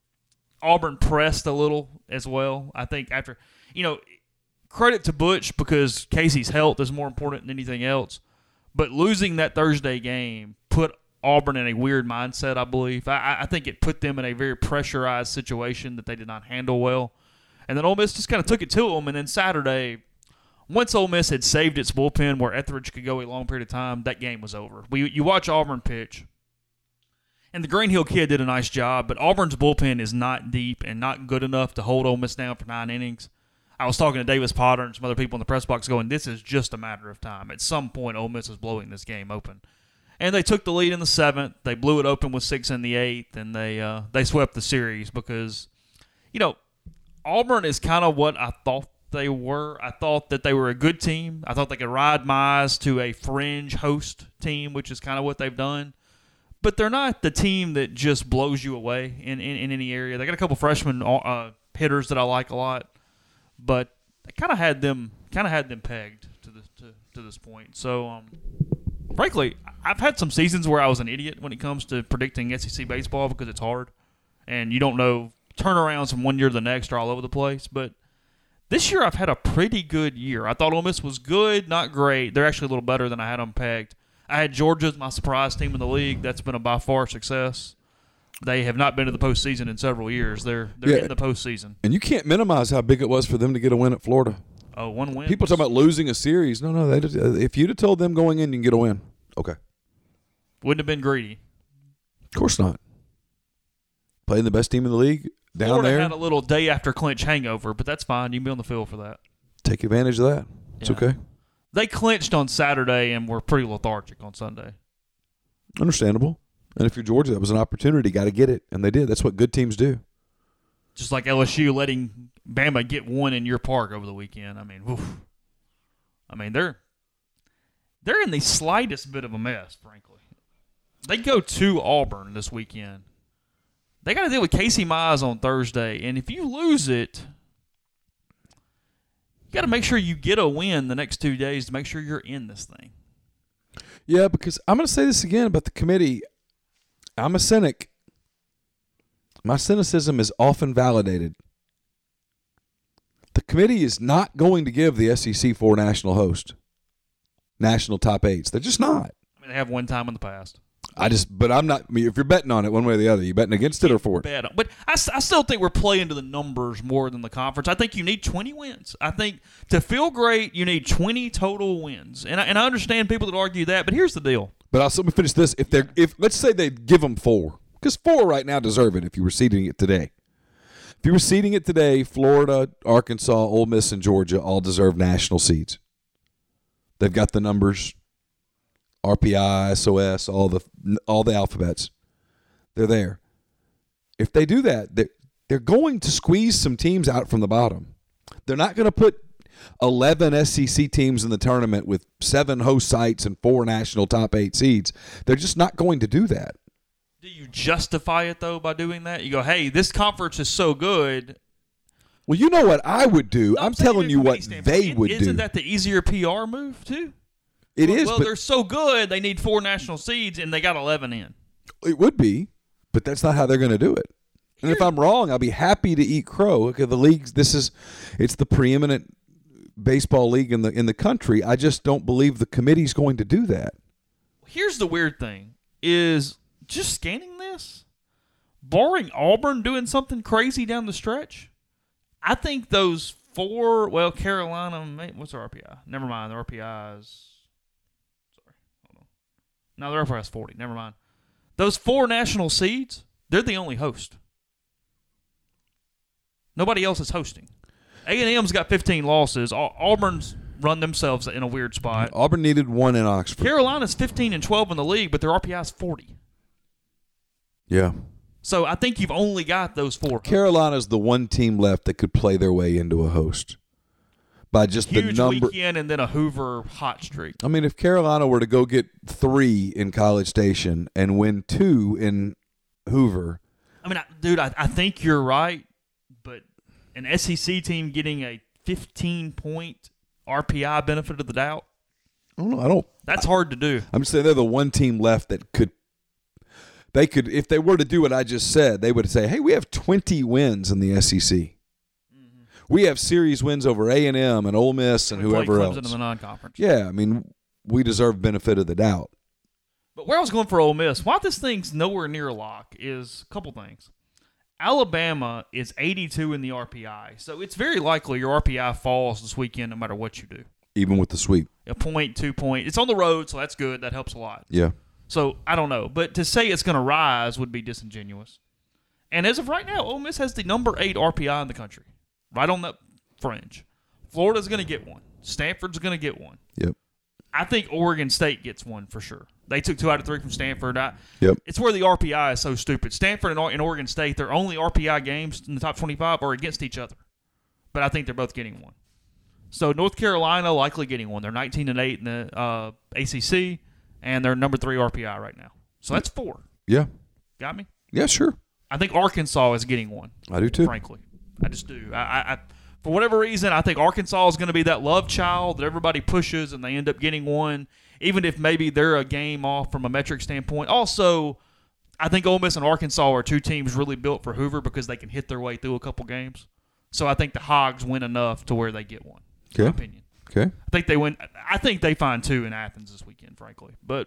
Auburn pressed a little as well. I think after, you know, credit to Butch because Casey's health is more important than anything else. But losing that Thursday game put Auburn in a weird mindset, I believe. I, I think it put them in a very pressurized situation that they did not handle well. And then Ole Miss just kind of took it to them. And then Saturday, once Ole Miss had saved its bullpen where Etheridge could go a long period of time, that game was over. We, you watch Auburn pitch, and the Green Hill kid did a nice job, but Auburn's bullpen is not deep and not good enough to hold Ole Miss down for nine innings. I was talking to Davis Potter and some other people in the press box going, this is just a matter of time. At some point, Ole Miss is blowing this game open. And they took the lead in the seventh. They blew it open with six in the eighth, and they uh, they swept the series because, you know, Auburn is kind of what I thought they were. I thought that they were a good team. I thought they could ride Mize to a fringe host team, which is kind of what they've done. But they're not the team that just blows you away in, in, in any area. They got a couple freshman uh, hitters that I like a lot, but they kind of had them kind of had them pegged to this to, to this point. So. Um, Frankly, I've had some seasons where I was an idiot when it comes to predicting S E C baseball because it's hard, and you don't know turnarounds from one year to the next are all over the place. But this year I've had a pretty good year. I thought Ole Miss was good, not great. They're actually a little better than I had them pegged. I had Georgia as my surprise team in the league. That's been a by far success. They have not been to the postseason in several years. They're they're Yeah. in the postseason. And you can't minimize how big it was for them to get a win at Florida. Oh, one win. People talk about losing a series. No, no. They just, if you'd have told them going in, you can get a win. Okay. Wouldn't have been greedy. Of course not. Playing the best team in the league down Florida there. had a little day after clinch hangover, but that's fine. You can be on the field for that. Take advantage of that. It's Yeah. okay. They clinched on Saturday and were pretty lethargic on Sunday. Understandable. And if you're Georgia, that was an opportunity. Got to get it. And they did. That's what good teams do. Just like L S U letting Bama get one in your park over the weekend. I mean, oof. I mean, they're they're in the slightest bit of a mess, frankly. They go to Auburn this weekend. They got to deal with Casey Mize on Thursday, and if you lose it, you got to make sure you get a win the next two days to make sure you're in this thing. Yeah, because I'm going to say this again about the committee. I'm a cynic. My cynicism is often validated. The committee is not going to give the S E C four national host, national top eights. They're just not. I mean, they have one time in the past. I just, but I'm not. I mean, if you're betting on it one way or the other, you betting against it or for it? Bet on- But I, s- I still think we're playing to the numbers more than the conference. I think you need twenty wins. I think to feel great, you need twenty total wins. And I, and I understand people that argue that, but here's the deal. But I'll let me finish this. If they're, if let's say they give them four, because four right now deserve it. If you were seeding it today, if you were seeding it today, Florida, Arkansas, Ole Miss, and Georgia all deserve national seeds. They've got the numbers. R P I, S O S, all the all the alphabets, they're there. If they do that, they're, they're going to squeeze some teams out from the bottom. They're not going to put eleven S E C teams in the tournament with seven host sites and four national top eight seeds. They're just not going to do that. Do you justify it, though, by doing that? You go, hey, this conference is so good. Well, you know what I would do? No, I'm, I'm saying telling from you a what standpoint, they would Isn't do. that the easier P R move, too? It well, is, Well, but they're so good, they need four national seeds, and they got eleven in. it would be, but that's not how they're going to do it. And if I'm wrong, I'll be happy to eat crow. Okay, the leagues, this is, it's the preeminent baseball league in the in the country. I just don't believe the committee's going to do that. Here's the weird thing, is just scanning this, barring Auburn doing something crazy down the stretch, I think those four, well, Carolina, what's their R P I? Never mind, their R P I is, sorry, hold on. No, their R P I is forty, never mind. Those four national seeds, they're the only host. Nobody else is hosting. A and M's got fifteen losses. Auburn's run themselves in a weird spot. Auburn needed one in Oxford. Carolina's fifteen and twelve in the league, but their R P I is forty. Yeah. So I think you've only got those four. Carolina's the one team left that could play their way into a host by just Huge the number. weekend and then a Hoover hot streak. I mean, if Carolina were to go get three in College Station and win two in Hoover, I mean, I, dude, I, I think you're right, but an S E C team getting a fifteen-point R P I benefit of the doubt, I don't know. I don't. that's hard to do. I'm just saying they're the one team left that could. They could, if they were to do what I just said, they would say, "Hey, we have twenty wins in the S E C. Mm-hmm. We have series wins over A and M and Ole Miss and We whoever play else." Clemson in the non-conference. Yeah, I mean, we deserve benefit of the doubt. But where I was going for Ole Miss, why this thing's nowhere near a lock is a couple things. Alabama is eighty-two in the R P I, so it's very likely your R P I falls this weekend no matter what you do. Even with the sweep. A point, two point. It's on the road, so that's good. That helps a lot. Yeah. So I don't know, but to say it's going to rise would be disingenuous. And as of right now, Ole Miss has the number eight R P I in the country, right on that fringe. Florida's going to get one. Stanford's going to get one. Yep. I think Oregon State gets one for sure. They took two out of three from Stanford. I, Yep. It's where the R P I is so stupid. Stanford and, and Oregon State, their only R P I games in the top twenty-five are against each other. But I think they're both getting one. So North Carolina likely getting one. They're nineteen and eight in the uh, A C C, and they're number three R P I right now. So that's four. Yeah. Got me? Yeah, sure. I think Arkansas is getting one. I do too. Frankly, I just do. I, I, I for whatever reason, I think Arkansas is going to be that love child that everybody pushes, and they end up getting one, even if maybe they're a game off from a metric standpoint. Also, I think Ole Miss and Arkansas are two teams really built for Hoover because they can hit their way through a couple games. So I think the Hogs win enough to where they get one. Okay. In my opinion. Okay. I think they win. I think they find two in Athens this weekend, frankly. But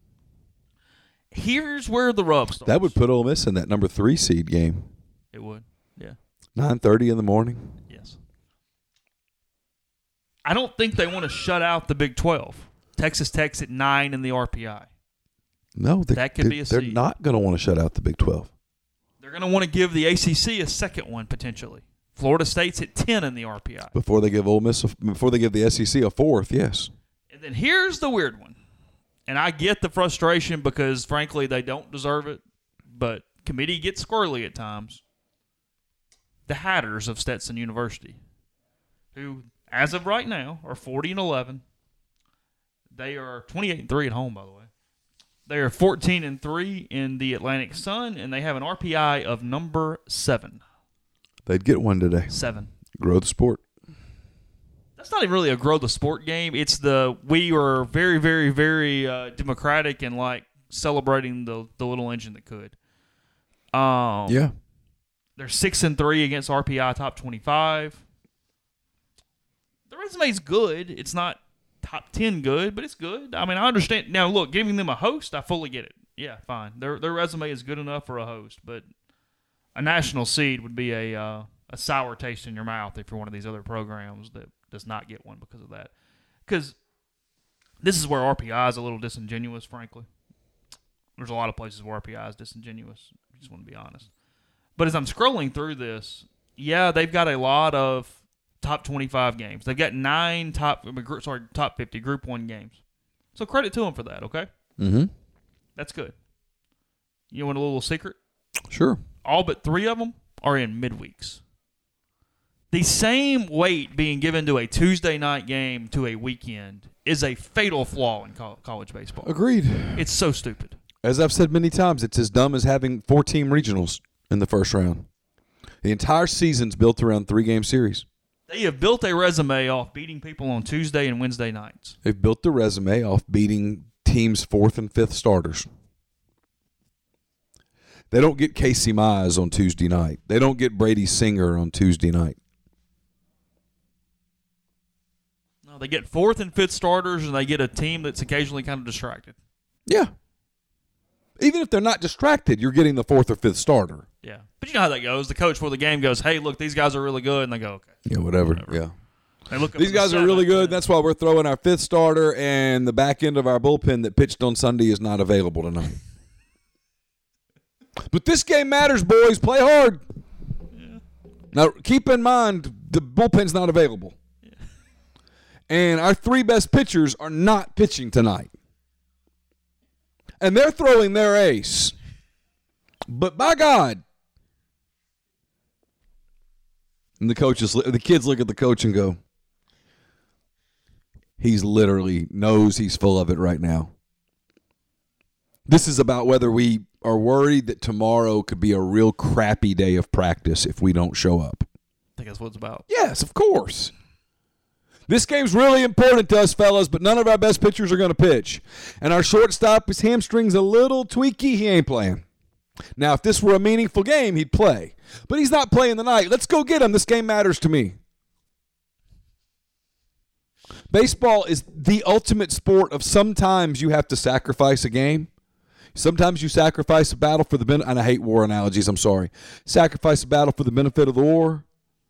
here's where the rub starts. That would put Ole Miss in that number three seed game. It would. Yeah. nine thirty in the morning. Yes. I don't think they want to shut out the Big twelve. Texas Tech's at nine in the R P I. No, they, That could they, be a they're seed. not going to want to shut out the Big twelve. They're going to want to give the A C C a second one potentially. Florida State's at ten in the R P I. Before they give Ole Miss, a, before they give the S E C a fourth, yes. And then here's the weird one. And I get the frustration because, frankly, they don't deserve it. But committee gets squirrely at times. The Hatters of Stetson University, who, as of right now, are forty and eleven. They are twenty-eight and three at home, by the way. They are fourteen and three in the Atlantic Sun, and they have an R P I of number seven. They'd get one today. Seven. Grow the sport. That's not even really a grow the sport game. It's the we are very, very, very uh, democratic and like celebrating the the little engine that could. Um, Yeah. They're six and three against R P I top twenty-five. The resume's good. It's not top ten good, but it's good. I mean, I understand. Now, look, giving them a host, I fully get it. Yeah, fine. Their their resume is good enough for a host, but a national seed would be a uh, a sour taste in your mouth if you're one of these other programs that does not get one because of that. Because this is where R P I is a little disingenuous, frankly. There's a lot of places where R P I is disingenuous. I just want to be honest. But as I'm scrolling through this, yeah, they've got a lot of top twenty-five games. They've got nine top, sorry, top fifty Group One games. So credit to them for that. Okay. Mm-hmm. That's good. You want a little secret? Sure. All but three of them are in midweeks. The same weight being given to a Tuesday night game to a weekend is a fatal flaw in co- college baseball. Agreed. It's so stupid. As I've said many times, it's as dumb as having four-team regionals in the first round. The entire season's built around three-game series. They have built a resume off beating people on Tuesday and Wednesday nights. They've built the resume off beating teams' fourth and fifth starters. They don't get Casey Mize on Tuesday night. They don't get Brady Singer on Tuesday night. No, they get fourth and fifth starters, and they get a team that's occasionally kind of distracted. Yeah. Even if they're not distracted, you're getting the fourth or fifth starter. Yeah. But you know how that goes. The coach for the game goes, hey, look, these guys are really good, and they go, okay. Yeah, whatever. whatever. Yeah. They look up These at the guys are really seventh, good. and- That's why we're throwing our fifth starter, and the back end of our bullpen that pitched on Sunday is not available tonight. But this game matters, boys. Play hard. Yeah. Now, keep in mind, the bullpen's not available. Yeah. And our three best pitchers are not pitching tonight. And they're throwing their ace. But by God. And the coaches, the kids look at the coach and go, he's literally knows he's full of it right now. This is about whether we are worried that tomorrow could be a real crappy day of practice if we don't show up. I think that's what it's about. Yes, of course. This game's really important to us, fellas, but none of our best pitchers are going to pitch. And our shortstop, his hamstring's a little tweaky. He ain't playing. Now, if this were a meaningful game, he'd play. But he's not playing tonight. Let's go get him. This game matters to me. Baseball is the ultimate sport of sometimes you have to sacrifice a game. Sometimes you sacrifice a battle for the benefit, and I hate war analogies, I'm sorry. Sacrifice a battle for the benefit of the war.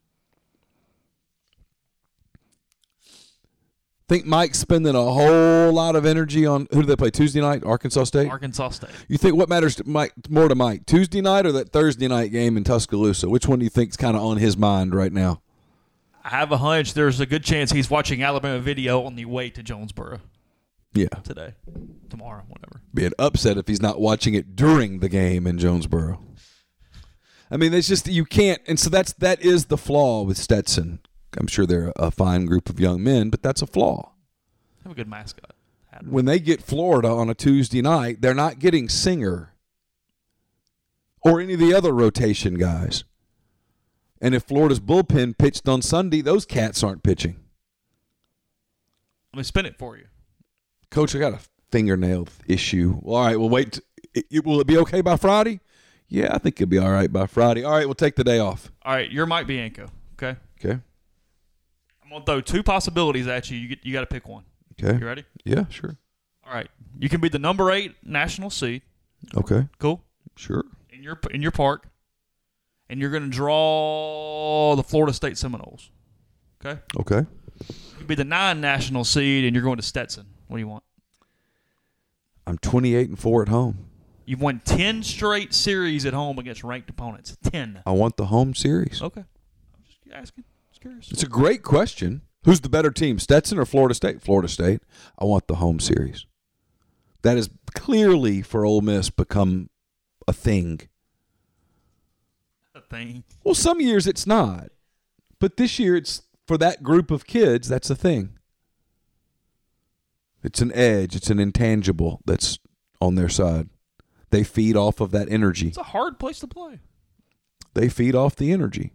Think Mike's spending a whole lot of energy on, who do they play, Tuesday night, Arkansas State? Arkansas State. You think what matters to Mike, more to Mike, Tuesday night or that Thursday night game in Tuscaloosa? Which one do you think is kind of on his mind right now? I have a hunch there's a good chance he's watching Alabama video on the way to Jonesboro. Yeah. Today. Tomorrow, whatever. Be an upset if he's not watching it during the game in Jonesboro. I mean, it's just, you can't, and so that's that is the flaw with Stetson. I'm sure they're a fine group of young men, but that's a flaw. Have a good mascot. When they get Florida on a Tuesday night, they're not getting Singer or any of the other rotation guys. And if Florida's bullpen pitched on Sunday, those cats aren't pitching. Let me spin it for you. Coach, I got a fingernail issue. Well, all right, well, wait. It, it, will it be okay by Friday? Yeah, I think it'll be all right by Friday. All right, we'll take the day off. All right, you're Mike Bianco, okay? Okay. I'm going to throw two possibilities at you. You, get, you got to pick one. Okay. You ready? Yeah, sure. All right. You can be the number eight national seed. Okay. Cool? Sure. In your in your park. And you're going to draw the Florida State Seminoles. Okay? Okay. You can be the nine national seed, and you're going to Stetson. What do you want? I'm twenty-eight and four at home. You've won ten straight series at home against ranked opponents. ten. I want the home series. Okay. I'm just asking. Just curious. It's a great question. Who's the better team, Stetson or Florida State? Florida State. I want the home series. That has clearly, for Ole Miss, become a thing. A thing. Well, some years it's not. But this year, it's for that group of kids, that's a thing. It's an edge. It's an intangible that's on their side. They feed off of that energy. It's a hard place to play. They feed off the energy.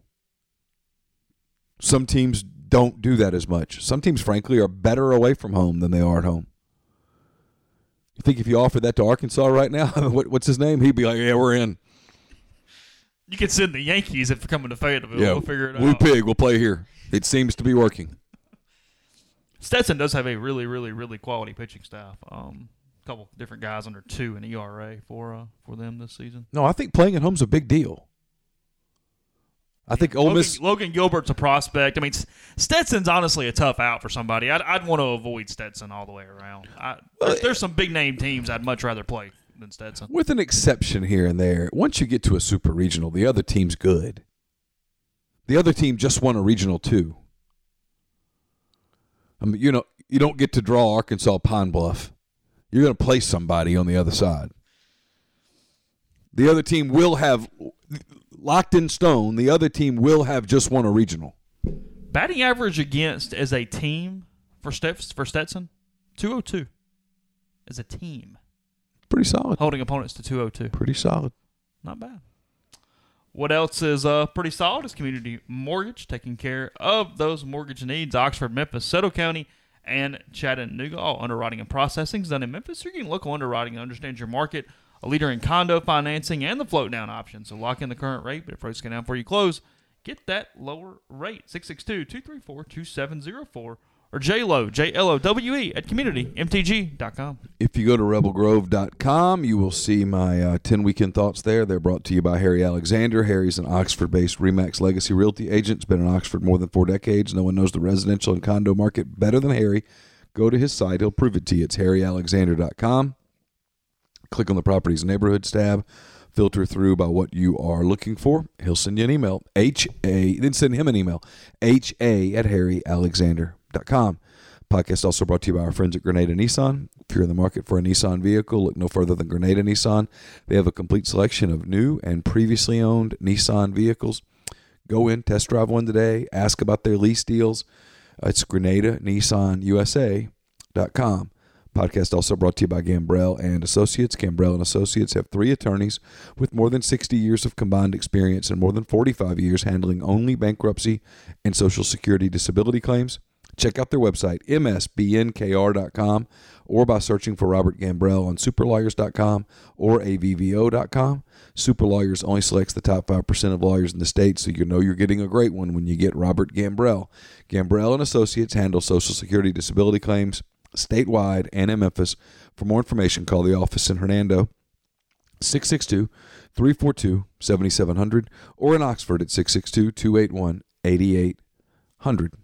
Some teams don't do that as much. Some teams, frankly, are better away from home than they are at home. You think if you offered that to Arkansas right now, what, what's his name? He'd be like, yeah, we're in. You could send the Yankees if they're coming to Fayetteville. Yeah, We'll figure it Blue out. Pig will play here. It seems to be working. Stetson does have a really, really, really quality pitching staff. Um, a couple different guys under two in E R A for uh, for them this season. No, I think playing at home's a big deal. I think Ole Logan, Miss. Logan Gilbert's a prospect. I mean, Stetson's honestly a tough out for somebody. I'd, I'd want to avoid Stetson all the way around. I, there's, there's some big name teams I'd much rather play than Stetson. With an exception here and there, once you get to a super regional, the other team's good. The other team just won a regional too. I mean, you know, you don't get to draw Arkansas Pine Bluff. You're going to play somebody on the other side. The other team will have, locked in stone, the other team will have just won a regional. Batting average against as a team for Stet- for Stetson, two oh two. As a team. Pretty solid. Holding opponents to two oh two. Pretty solid. Not bad. What else is uh, pretty solid is Community Mortgage, taking care of those mortgage needs. Oxford, Memphis, Settle County, and Chattanooga. All underwriting and processing is done in Memphis. You're getting local underwriting and understand your market. A leader in condo financing and the float down option. So lock in the current rate, but if rates go down before you close, get that lower rate. six six two, two three four, two seven zero four or J L O, J L O W E at community m t g dot com. If you go to rebel grove dot com, you will see my uh, ten weekend thoughts there. They're brought to you by Harry Alexander. Harry's an Oxford-based RE/MAX Legacy Realty agent. He's been in Oxford more than four decades. No one knows the residential and condo market better than Harry. Go to his site. He'll prove it to you. It's harry alexander dot com. Click on the Properties and Neighborhoods tab. Filter through by what you are looking for. He'll send you an email. H A Then send him an email. H A at harry alexander dot com. Podcast also brought to you by our friends at Grenada Nissan. If you're in the market for a Nissan vehicle, look no further than Grenada Nissan. They have a complete selection of new and previously owned Nissan vehicles. Go in, test drive one today. Ask about their lease deals. It's Grenada Nissan U S A dot com. Podcast also brought to you by Gambrell and Associates. Gambrell and Associates have three attorneys with more than sixty years of combined experience and more than forty-five years handling only bankruptcy and Social Security disability claims. Check out their website, m s b n k r dot com, or by searching for Robert Gambrell on super lawyers dot com or a v v o dot com. Super Lawyers only selects the top five percent of lawyers in the state, so you know you're getting a great one when you get Robert Gambrell. Gambrell and Associates handle Social Security disability claims statewide and in Memphis. For more information, call the office in Hernando, six six two, three four two, seven seven zero zero, or in Oxford at six six two, two eight one, eight eight zero zero.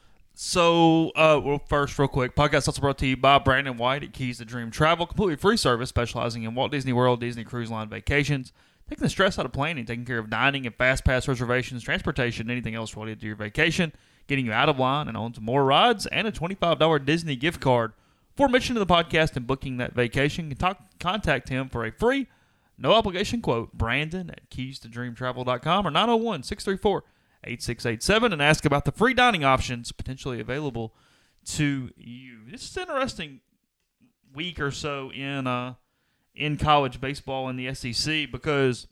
So, uh, well, first, real quick, podcast also brought to you by Brandon White at Keys to Dream Travel, completely free service specializing in Walt Disney World, Disney Cruise Line vacations, taking the stress out of planning, taking care of dining and fast pass reservations, transportation, anything else related to your vacation, getting you out of line and on to more rides, and a twenty-five dollars Disney gift card. For mention of the podcast and booking that vacation, you can talk, contact him for a free, no obligation quote, Brandon at keys to dream travel dot com or nine oh one, six three four, eight six eight seven and ask about the free dining options potentially available to you. This is an interesting week or so in uh, in college baseball in the S E C because,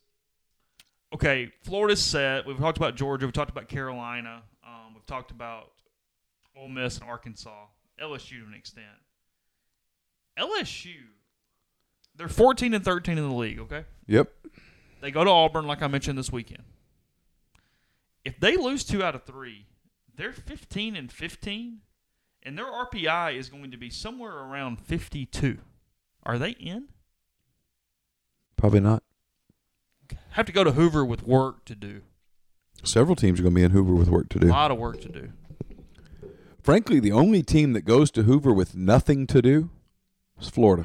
okay, Florida's set. We've talked about Georgia. We've talked about Carolina. Um, we've talked about Ole Miss and Arkansas. L S U to an extent. L S U, they're fourteen and thirteen in the league, okay? Yep. They go to Auburn, like I mentioned this weekend. If they lose two out of three, they're fifteen and fifteen, and their R P I is going to be somewhere around fifty-two. Are they in? Probably not. Have to go to Hoover with work to do. Several teams are going to be in Hoover with work to do. A lot of work to do. Frankly, the only team that goes to Hoover with nothing to do is Florida.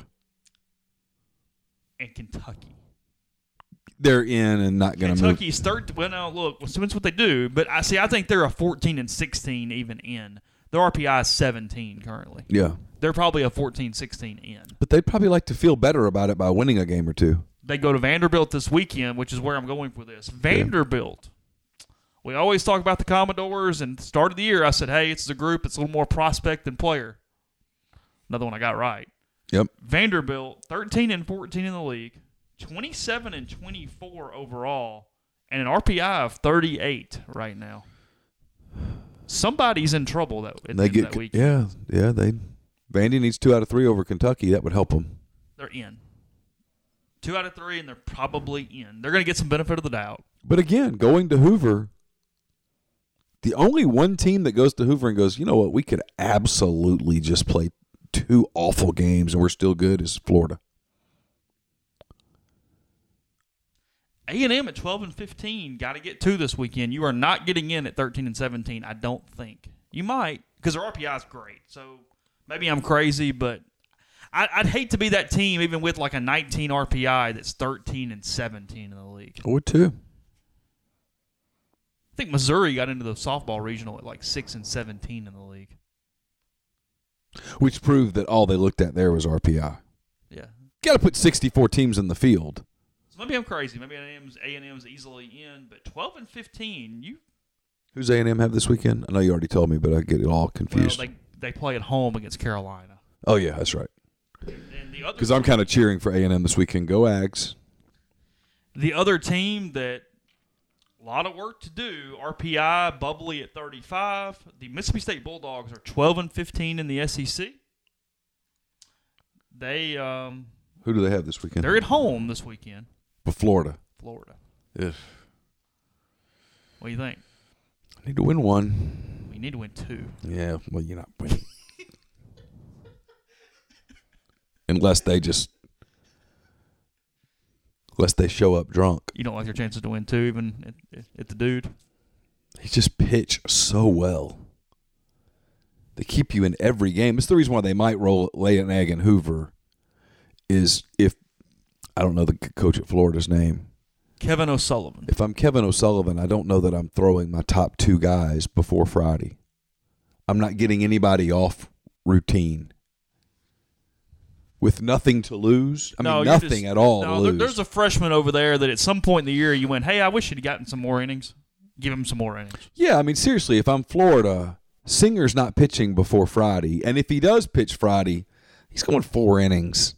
And Kentucky. They're in and not going to move. Kentucky's third. Well, now look, well, so that's what they do. But I see. I think they're a fourteen and sixteen even in. Their R P I is seventeen currently. Yeah, they're probably a fourteen sixteen in. But they'd probably like to feel better about it by winning a game or two. They go to Vanderbilt this weekend, which is where I'm going for this. Vanderbilt. Yeah. We always talk about the Commodores, and at the start of the year, I said, "Hey, it's a group. It's a little more prospect than player." Another one I got right. Yep. Vanderbilt, thirteen and fourteen in the league. twenty-seven and twenty-four overall, and an R P I of thirty-eight right now. Somebody's in trouble that, at they the get that week. Yeah, yeah. They Vandy needs two out of three over Kentucky. That would help them. They're in. Two out of three, and they're probably in. They're going to get some benefit of the doubt. But again, going to Hoover, The only one team that goes to Hoover and goes, you know what, we could absolutely just play two awful games and we're still good is Florida. A and M at twelve and fifteen, got to get two this weekend. You are not getting in at thirteen and seventeen, I don't think. You might, because their R P I is great. So maybe I'm crazy, but I, I'd hate to be that team, even with like a nineteen R P I, that's thirteen and seventeen in the league. I would too. I think Missouri got into the softball regional at like six and seventeen in the league. Which proved that all they looked at there was R P I. Yeah. Got to put sixty-four teams in the field. So maybe I'm crazy. Maybe A and M's, A and M's easily in, but twelve and fifteen, you. Who's A and M have this weekend? I know you already told me, but I get it all confused. Well, they, they play at home against Carolina. Oh, yeah, that's right. Because I'm kind of cheering for A and M this weekend. Go Ags. The other team that a lot of work to do, R P I bubbly at thirty-five. The Mississippi State Bulldogs are twelve and fifteen in the S E C. They um, Who do they have this weekend? They're at home this weekend. But Florida. Florida. Yeah. What do you think? I need to win one. We need to win two. Yeah, well, you're not winning. Unless they just, unless they show up drunk. You don't like their chances to win two, even at, at the dude? They just pitch so well. They keep you in every game. It's the reason why they might roll lay an egg in Hoover. Is if I don't know the coach at Florida's name. Kevin O'Sullivan. If I'm Kevin O'Sullivan, I don't know that I'm throwing my top two guys before Friday. I'm not getting anybody off routine. With nothing to lose? I no, mean, nothing just, at all no, to there, lose. There's a freshman over there that at some point in the year you went, hey, I wish he'd gotten some more innings. Give him some more innings. Yeah, I mean, seriously, if I'm Florida, Singer's not pitching before Friday. And if he does pitch Friday, he's going four innings.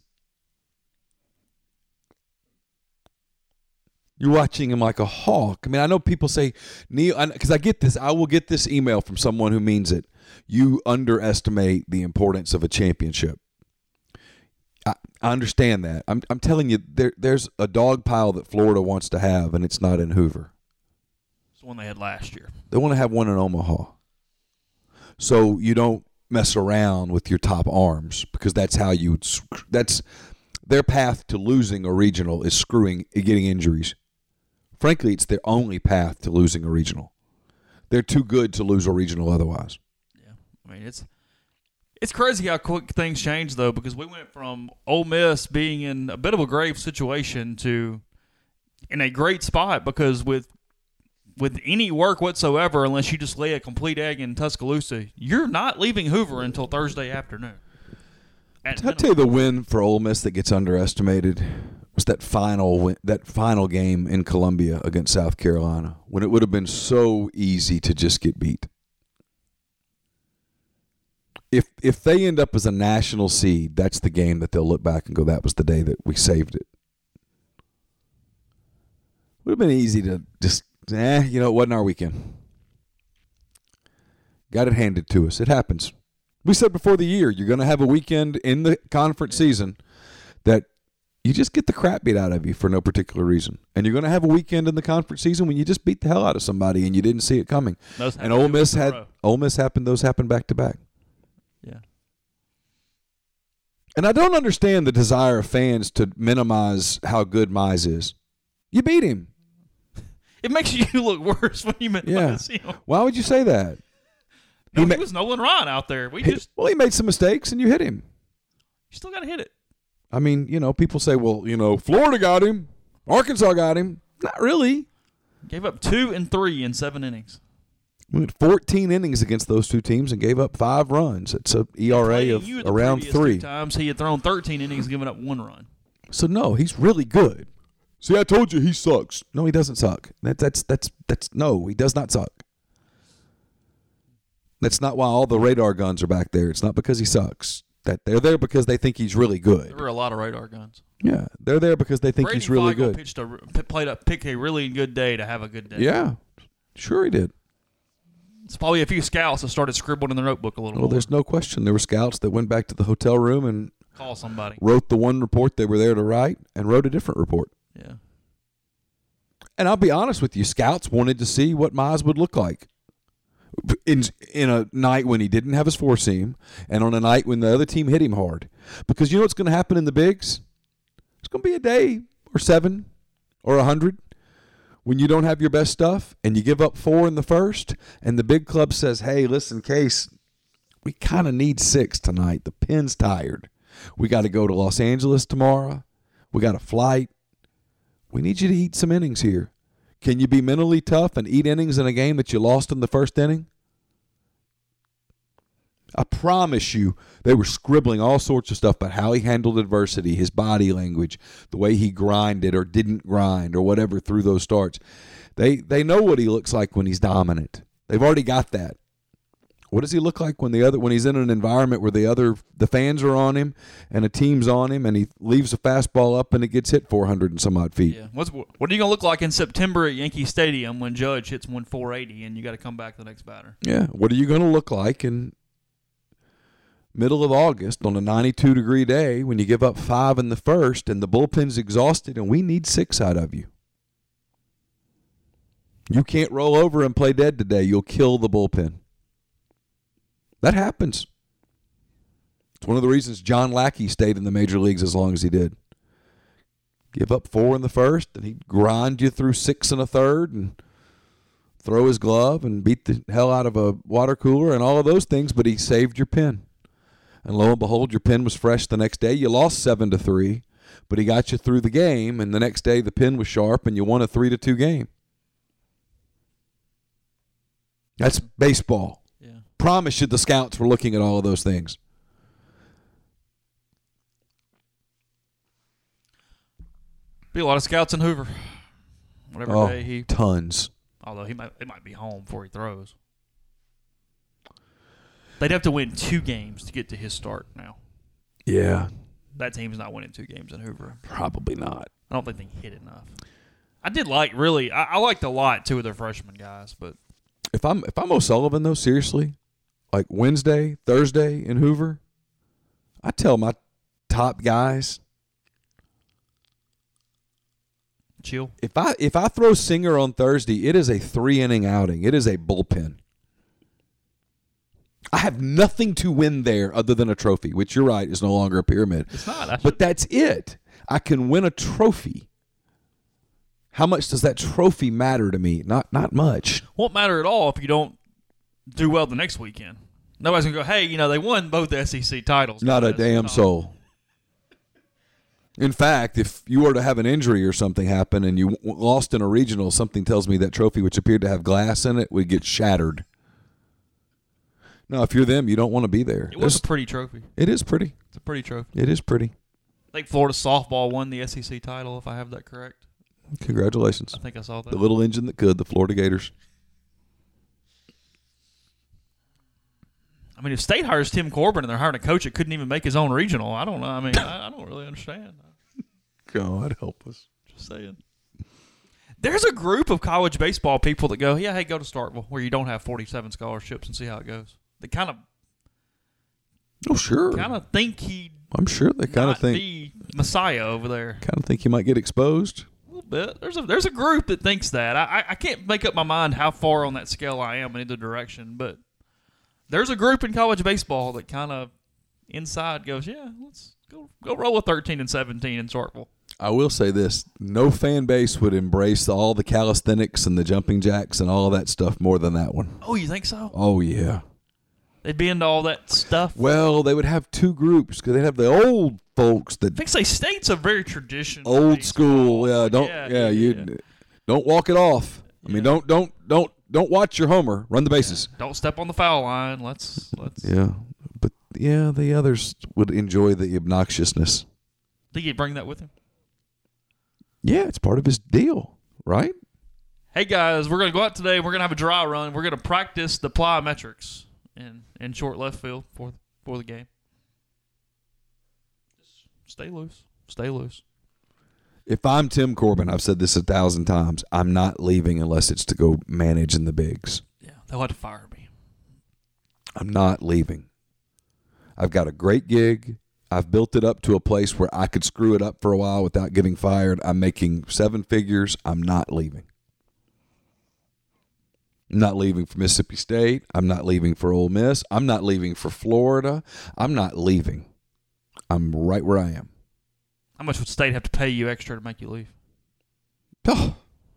You're watching him like a hawk. I mean, I know people say, Neil, because I get this. I will get this email from someone who means it. You underestimate the importance of a championship. I, I understand that. I'm, I'm telling you, there, there's a dog pile that Florida wants to have, and it's not in Hoover. It's the one they had last year. They want to have one in Omaha. So you don't mess around with your top arms because that's how you – that's their path to losing a regional is screwing – getting injuries. Frankly, it's their only path to losing a regional. They're too good to lose a regional otherwise. Yeah, I mean, it's it's crazy how quick things change, though, because we went from Ole Miss being in a bit of a grave situation to in a great spot because with with any work whatsoever, unless you just lay a complete egg in Tuscaloosa, you're not leaving Hoover until Thursday afternoon. I'll tell you the win for Ole Miss that gets underestimated was that final win, that final game in Columbia against South Carolina when it would have been so easy to just get beat. If if they end up as a national seed, that's the game that they'll look back and go, that was the day that we saved it. Would have been easy to just, eh, you know, it wasn't our weekend. Got it handed to us. It happens. We said before the year, you're going to have a weekend in the conference season that you just get the crap beat out of you for no particular reason. And you're going to have a weekend in the conference season when you just beat the hell out of somebody and you didn't see it coming. And Ole Miss had Ole Miss happened. Those happened back to back. Yeah. And I don't understand the desire of fans to minimize how good Mize is. You beat him. It makes you look worse when you minimize yeah. him. Why would you say that? No, he, he ma- was Nolan Ryan out there. We he, just well, he made some mistakes and you hit him. You still got to hit it. I mean, you know, people say, well, you know, Florida got him. Arkansas got him. Not really. Gave up two and three in seven innings. We went fourteen innings against those two teams and gave up five runs. It's a E R A of around three. Two times he had thrown thirteen innings and given up one run. So, no, he's really good. See, I told you he sucks. No, he doesn't suck. That, that's, that's, that's, no, he does not suck. That's not why all the radar guns are back there. It's not because he sucks. That they're there because they think he's really good. There were a lot of radar guns. Yeah, they're there because they think Brady he's really Feigl good. Pitched a, played a, picked a really good day to have a good day. Yeah, sure he did. It's probably a few scouts that started scribbling in their notebook a little Well, more. there's no question. There were scouts that went back to the hotel room and Call somebody. wrote the one report they were there to write and wrote a different report. Yeah. And I'll be honest with you, scouts wanted to see what Mize would look like. in in a night when he didn't have his four seam, and on a night when the other team hit him hard. Because you know what's going to happen in the bigs? It's going to be a day or seven or a hundred when you don't have your best stuff and you give up four in the first, and the big club says, "Hey, listen, Case, we kind of need six tonight. The pin's tired. We got to go to Los Angeles tomorrow. We got a flight. We need you to eat some innings here. Can you be mentally tough and eat innings in a game that you lost in the first inning?" I promise you, they were scribbling all sorts of stuff about how he handled adversity, his body language, the way he grinded or didn't grind or whatever through those starts. They they know what he looks like when he's dominant. They've already got that. What does he look like when the other when he's in an environment where the other the fans are on him and a team's on him and he leaves a fastball up and it gets hit four hundred and some odd feet? Yeah. What's, what are you going to look like in September at Yankee Stadium when Judge hits one four eighty and you got to come back to the next batter? Yeah. What are you going to look like in middle of August on a ninety-two degree day when you give up five in the first and the bullpen's exhausted and we need six out of you? You can't roll over and play dead today. You'll kill the bullpen. That happens. It's one of the reasons John Lackey stayed in the major leagues as long as he did. Give up four in the first, and he'd grind you through six and a third and throw his glove and beat the hell out of a water cooler and all of those things, but he saved your pen. And lo and behold, your pen was fresh the next day. You lost seven to three, but he got you through the game, and the next day the pen was sharp, and you won a three to two game. That's baseball. Promise you the scouts were looking at all of those things. Be a lot of scouts in Hoover. Whatever oh, day he tons. Although he might it might be home before he throws. They'd have to win two games to get to his start now. Yeah. That team's not winning two games in Hoover. Probably not. I don't think they hit enough. I did like really I, I liked a lot two of their freshman guys, but if I'm if I'm O'Sullivan though, seriously. Like Wednesday, Thursday in Hoover, I tell my top guys, chill. If I if I throw Singer on Thursday, it is a three inning outing. It is a bullpen. I have nothing to win there other than a trophy, which you're right is no longer a pyramid. It's not. But that's it. I can win a trophy. How much does that trophy matter to me? Not not much. Won't matter at all if you don't do well the next weekend. Nobody's going to go, hey, you know, they won both the S E C titles. Not a damn soul. In fact, if you were to have an injury or something happen and you w- lost in a regional, something tells me that trophy, which appeared to have glass in it, would get shattered. No, if you're them, you don't want to be there. It was There's, a pretty trophy. It is pretty. It's a pretty trophy. It is pretty. I think Florida softball won the S E C title, if I have that correct. Congratulations. I think I saw that. The little engine that could, the Florida Gators. I mean, if State hires Tim Corbin and they're hiring a coach that couldn't even make his own regional, I don't know. I mean, I, I don't really understand. God help us. Just saying. There's a group of college baseball people that go, yeah, hey, go to Starkville where you don't have forty-seven scholarships and see how it goes. They kind of, oh sure, kind of think he. I'm sure they kind of think be Messiah over there. Kind of think he might get exposed. A little bit. There's a there's a group that thinks that. I I can't make up my mind how far on that scale I am in either direction, but. There's a group in college baseball that kind of inside goes, yeah, let's go go roll a thirteen and seventeen in Starkville. I will say this: no fan base would embrace all the calisthenics and the jumping jacks and all of that stuff more than that one. Oh, you think so? Oh yeah, they'd be into all that stuff. Well, they would have two groups because they'd have the old folks that. I think say State's a very traditional, old school. Yeah, don't. Yeah, Yeah, yeah, you yeah. don't walk it off. I mean, Yeah. don't don't don't don't watch your homer. Run the bases. Don't step on the foul line. Let's let's. Yeah, but yeah, the others would enjoy the obnoxiousness. Think he'd bring that with him? Yeah, it's part of his deal, right? Hey guys, we're gonna go out today. We're gonna have a dry run. We're gonna practice the plyometrics in in short left field for for the game. Just stay loose. Stay loose. If I'm Tim Corbin, I've said this a thousand times, I'm not leaving unless it's to go manage in the bigs. Yeah, they'll have to fire me. I'm not leaving. I've got a great gig. I've built it up to a place where I could screw it up for a while without getting fired. I'm making seven figures. I'm not leaving. I'm not leaving for Mississippi State. I'm not leaving for Ole Miss. I'm not leaving for Florida. I'm not leaving. I'm right where I am. How much would State have to pay you extra to make you leave? Oh.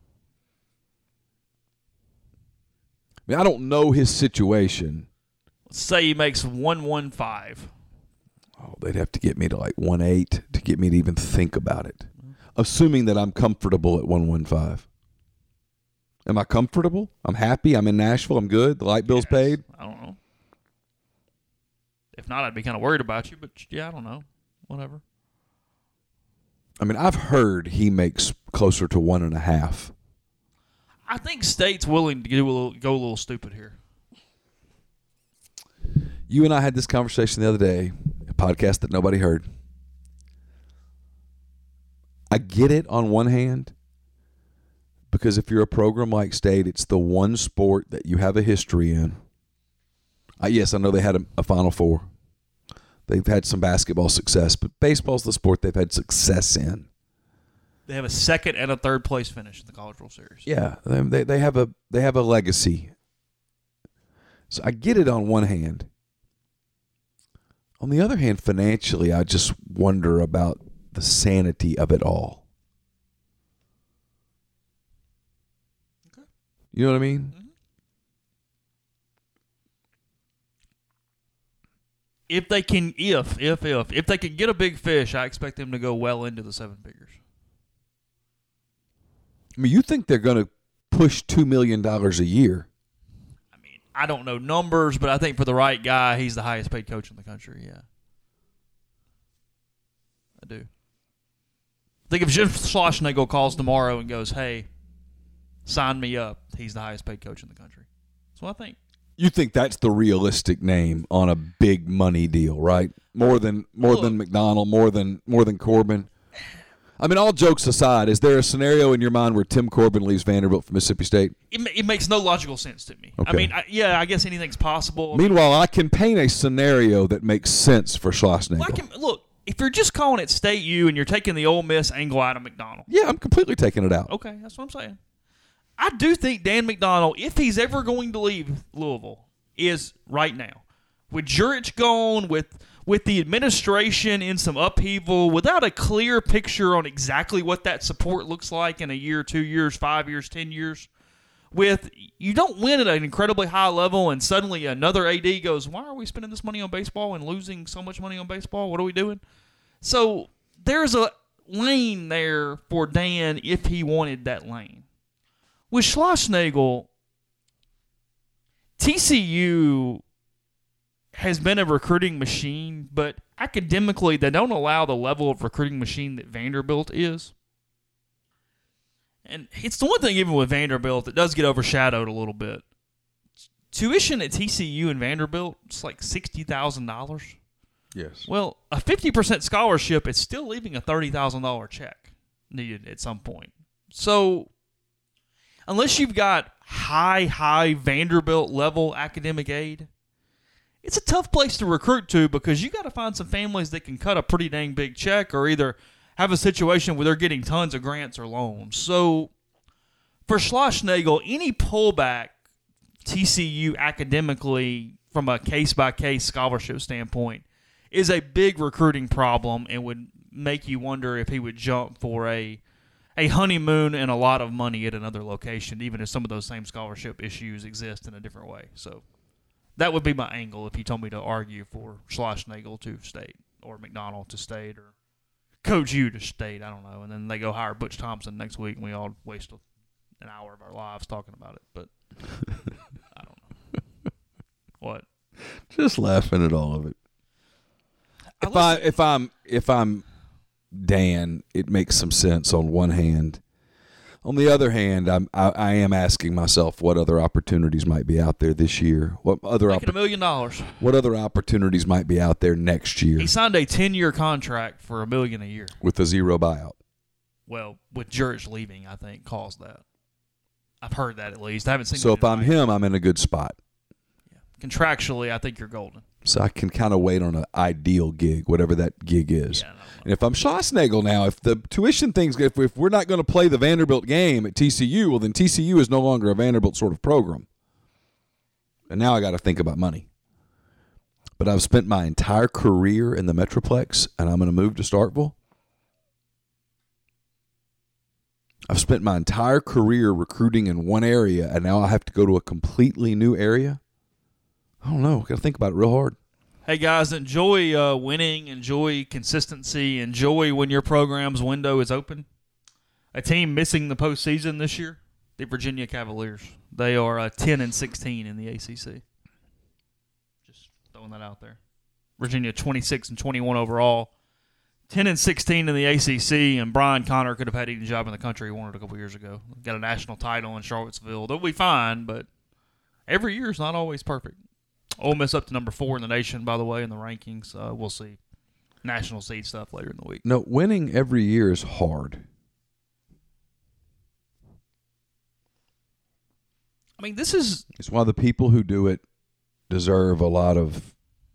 I mean, I don't know his situation. Let's say he makes one one five. Oh, they'd have to get me to like one eight to get me to even think about it. Assuming that I'm comfortable at one one five. Am I comfortable? I'm happy. I'm in Nashville. I'm good. The light bill's Yes. paid. I don't know. If not, I'd be kind of worried about you. But yeah, I don't know. Whatever. I mean, I've heard he makes closer to one and a half. I think State's willing to do a little, go a little stupid here. You and I had this conversation the other day, a podcast that nobody heard. I get it on one hand, because if you're a program like State, it's the one sport that you have a history in. Uh, yes, I know they had a, a Final Four. They've had some basketball success, but baseball's the sport they've had success in. They have a second and a third place finish in the College World Series. Yeah, they they have a they have a legacy. So I get it on one hand. On the other hand, financially, I just wonder about the sanity of it all. Okay. You know what I mean? Mm-hmm. If they can, if, if, if, if they can get a big fish, I expect them to go well into the seven figures. I mean, you think they're going to push two million dollars a year? I mean, I don't know numbers, but I think for the right guy, he's the highest paid coach in the country, yeah. I do. I think if Jim Schlossnagle calls tomorrow and goes, hey, sign me up, he's the highest paid coach in the country. That's what I think. You think that's the realistic name on a big money deal, right? More than more Look, than McDonald, more than more than Corbin. I mean, all jokes aside, is there a scenario in your mind where Tim Corbin leaves Vanderbilt for Mississippi State? It, it makes no logical sense to me. Okay. I mean, I, yeah, I guess anything's possible. Meanwhile, I can paint a scenario that makes sense for Schlossnagle. Well, I can, look, if you're just calling it State U and you're taking the Ole Miss angle out of McDonald. Yeah, I'm completely taking it out. Okay, that's what I'm saying. I do think Dan McDonald, if he's ever going to leave Louisville, is right now. With Jurich gone, with with the administration in some upheaval, without a clear picture on exactly what that support looks like in a year, two years, five years, ten years, with you don't win at an incredibly high level and suddenly another A D goes, why are we spending this money on baseball and losing so much money on baseball? What are we doing? So there's a lane there for Dan if he wanted that lane. With Schlossnagle, T C U has been a recruiting machine, but academically they don't allow the level of recruiting machine that Vanderbilt is. And it's the one thing, even with Vanderbilt, that does get overshadowed a little bit. Tuition at T C U and Vanderbilt, it's like sixty thousand dollars. Yes. Well, a fifty percent scholarship is still leaving a thirty thousand dollars check needed at some point. So unless you've got high, high Vanderbilt level academic aid, it's a tough place to recruit to because you got to find some families that can cut a pretty dang big check or either have a situation where they're getting tons of grants or loans. So for Schlossnagle, any pullback T C U academically from a case-by-case scholarship standpoint is a big recruiting problem and would make you wonder if he would jump for a a honeymoon and a lot of money at another location, even if some of those same scholarship issues exist in a different way. So that would be my angle if you told me to argue for Schlossnagle to State or McDonald to State or Coach U to State. I don't know. And then they go hire Butch Thompson next week and we all waste an hour of our lives talking about it. But I don't know. What? Just laughing at all of it. I If I listen- if I'm if I'm Dan, it makes some sense on one hand. On the other hand, I'm I, I am asking myself what other opportunities might be out there this year. What other Making a oppor- million dollars. what other opportunities might be out there next year He signed a ten-year contract for a million a year. with a zero buyout? Well, with Jurich leaving, I think, caused that. I've heard that at least. I haven't seen So it if I'm tonight. him, I'm in a good spot. Contractually, I think you're golden. So I can kind of wait on an ideal gig, whatever that gig is. Yeah, no, no. And if I'm Schlossnagle now, if the tuition things, if, if we're not going to play the Vanderbilt game at T C U, well, then T C U is no longer a Vanderbilt sort of program. And now I got to think about money. But I've spent my entire career in the Metroplex, and I'm going to move to Starkville. I've spent my entire career recruiting in one area, and now I have to go to a completely new area. I don't know. Got to think about it real hard. Hey, guys, enjoy uh, winning, enjoy consistency, enjoy when your program's window is open. A team missing the postseason this year, the Virginia Cavaliers. They are uh, ten and sixteen in the A C C. Just throwing that out there. Virginia twenty-six and twenty-one overall. ten and sixteen in the A C C, and Brian Connor could have had any job in the country he wanted a couple years ago. Got a national title in Charlottesville. They'll be fine, but every year is not always perfect. Ole Miss up to number four in the nation, by the way, in the rankings. Uh, we'll see national seed stuff later in the week. No, winning every year is hard. I mean, this is... It's why the people who do it deserve a lot of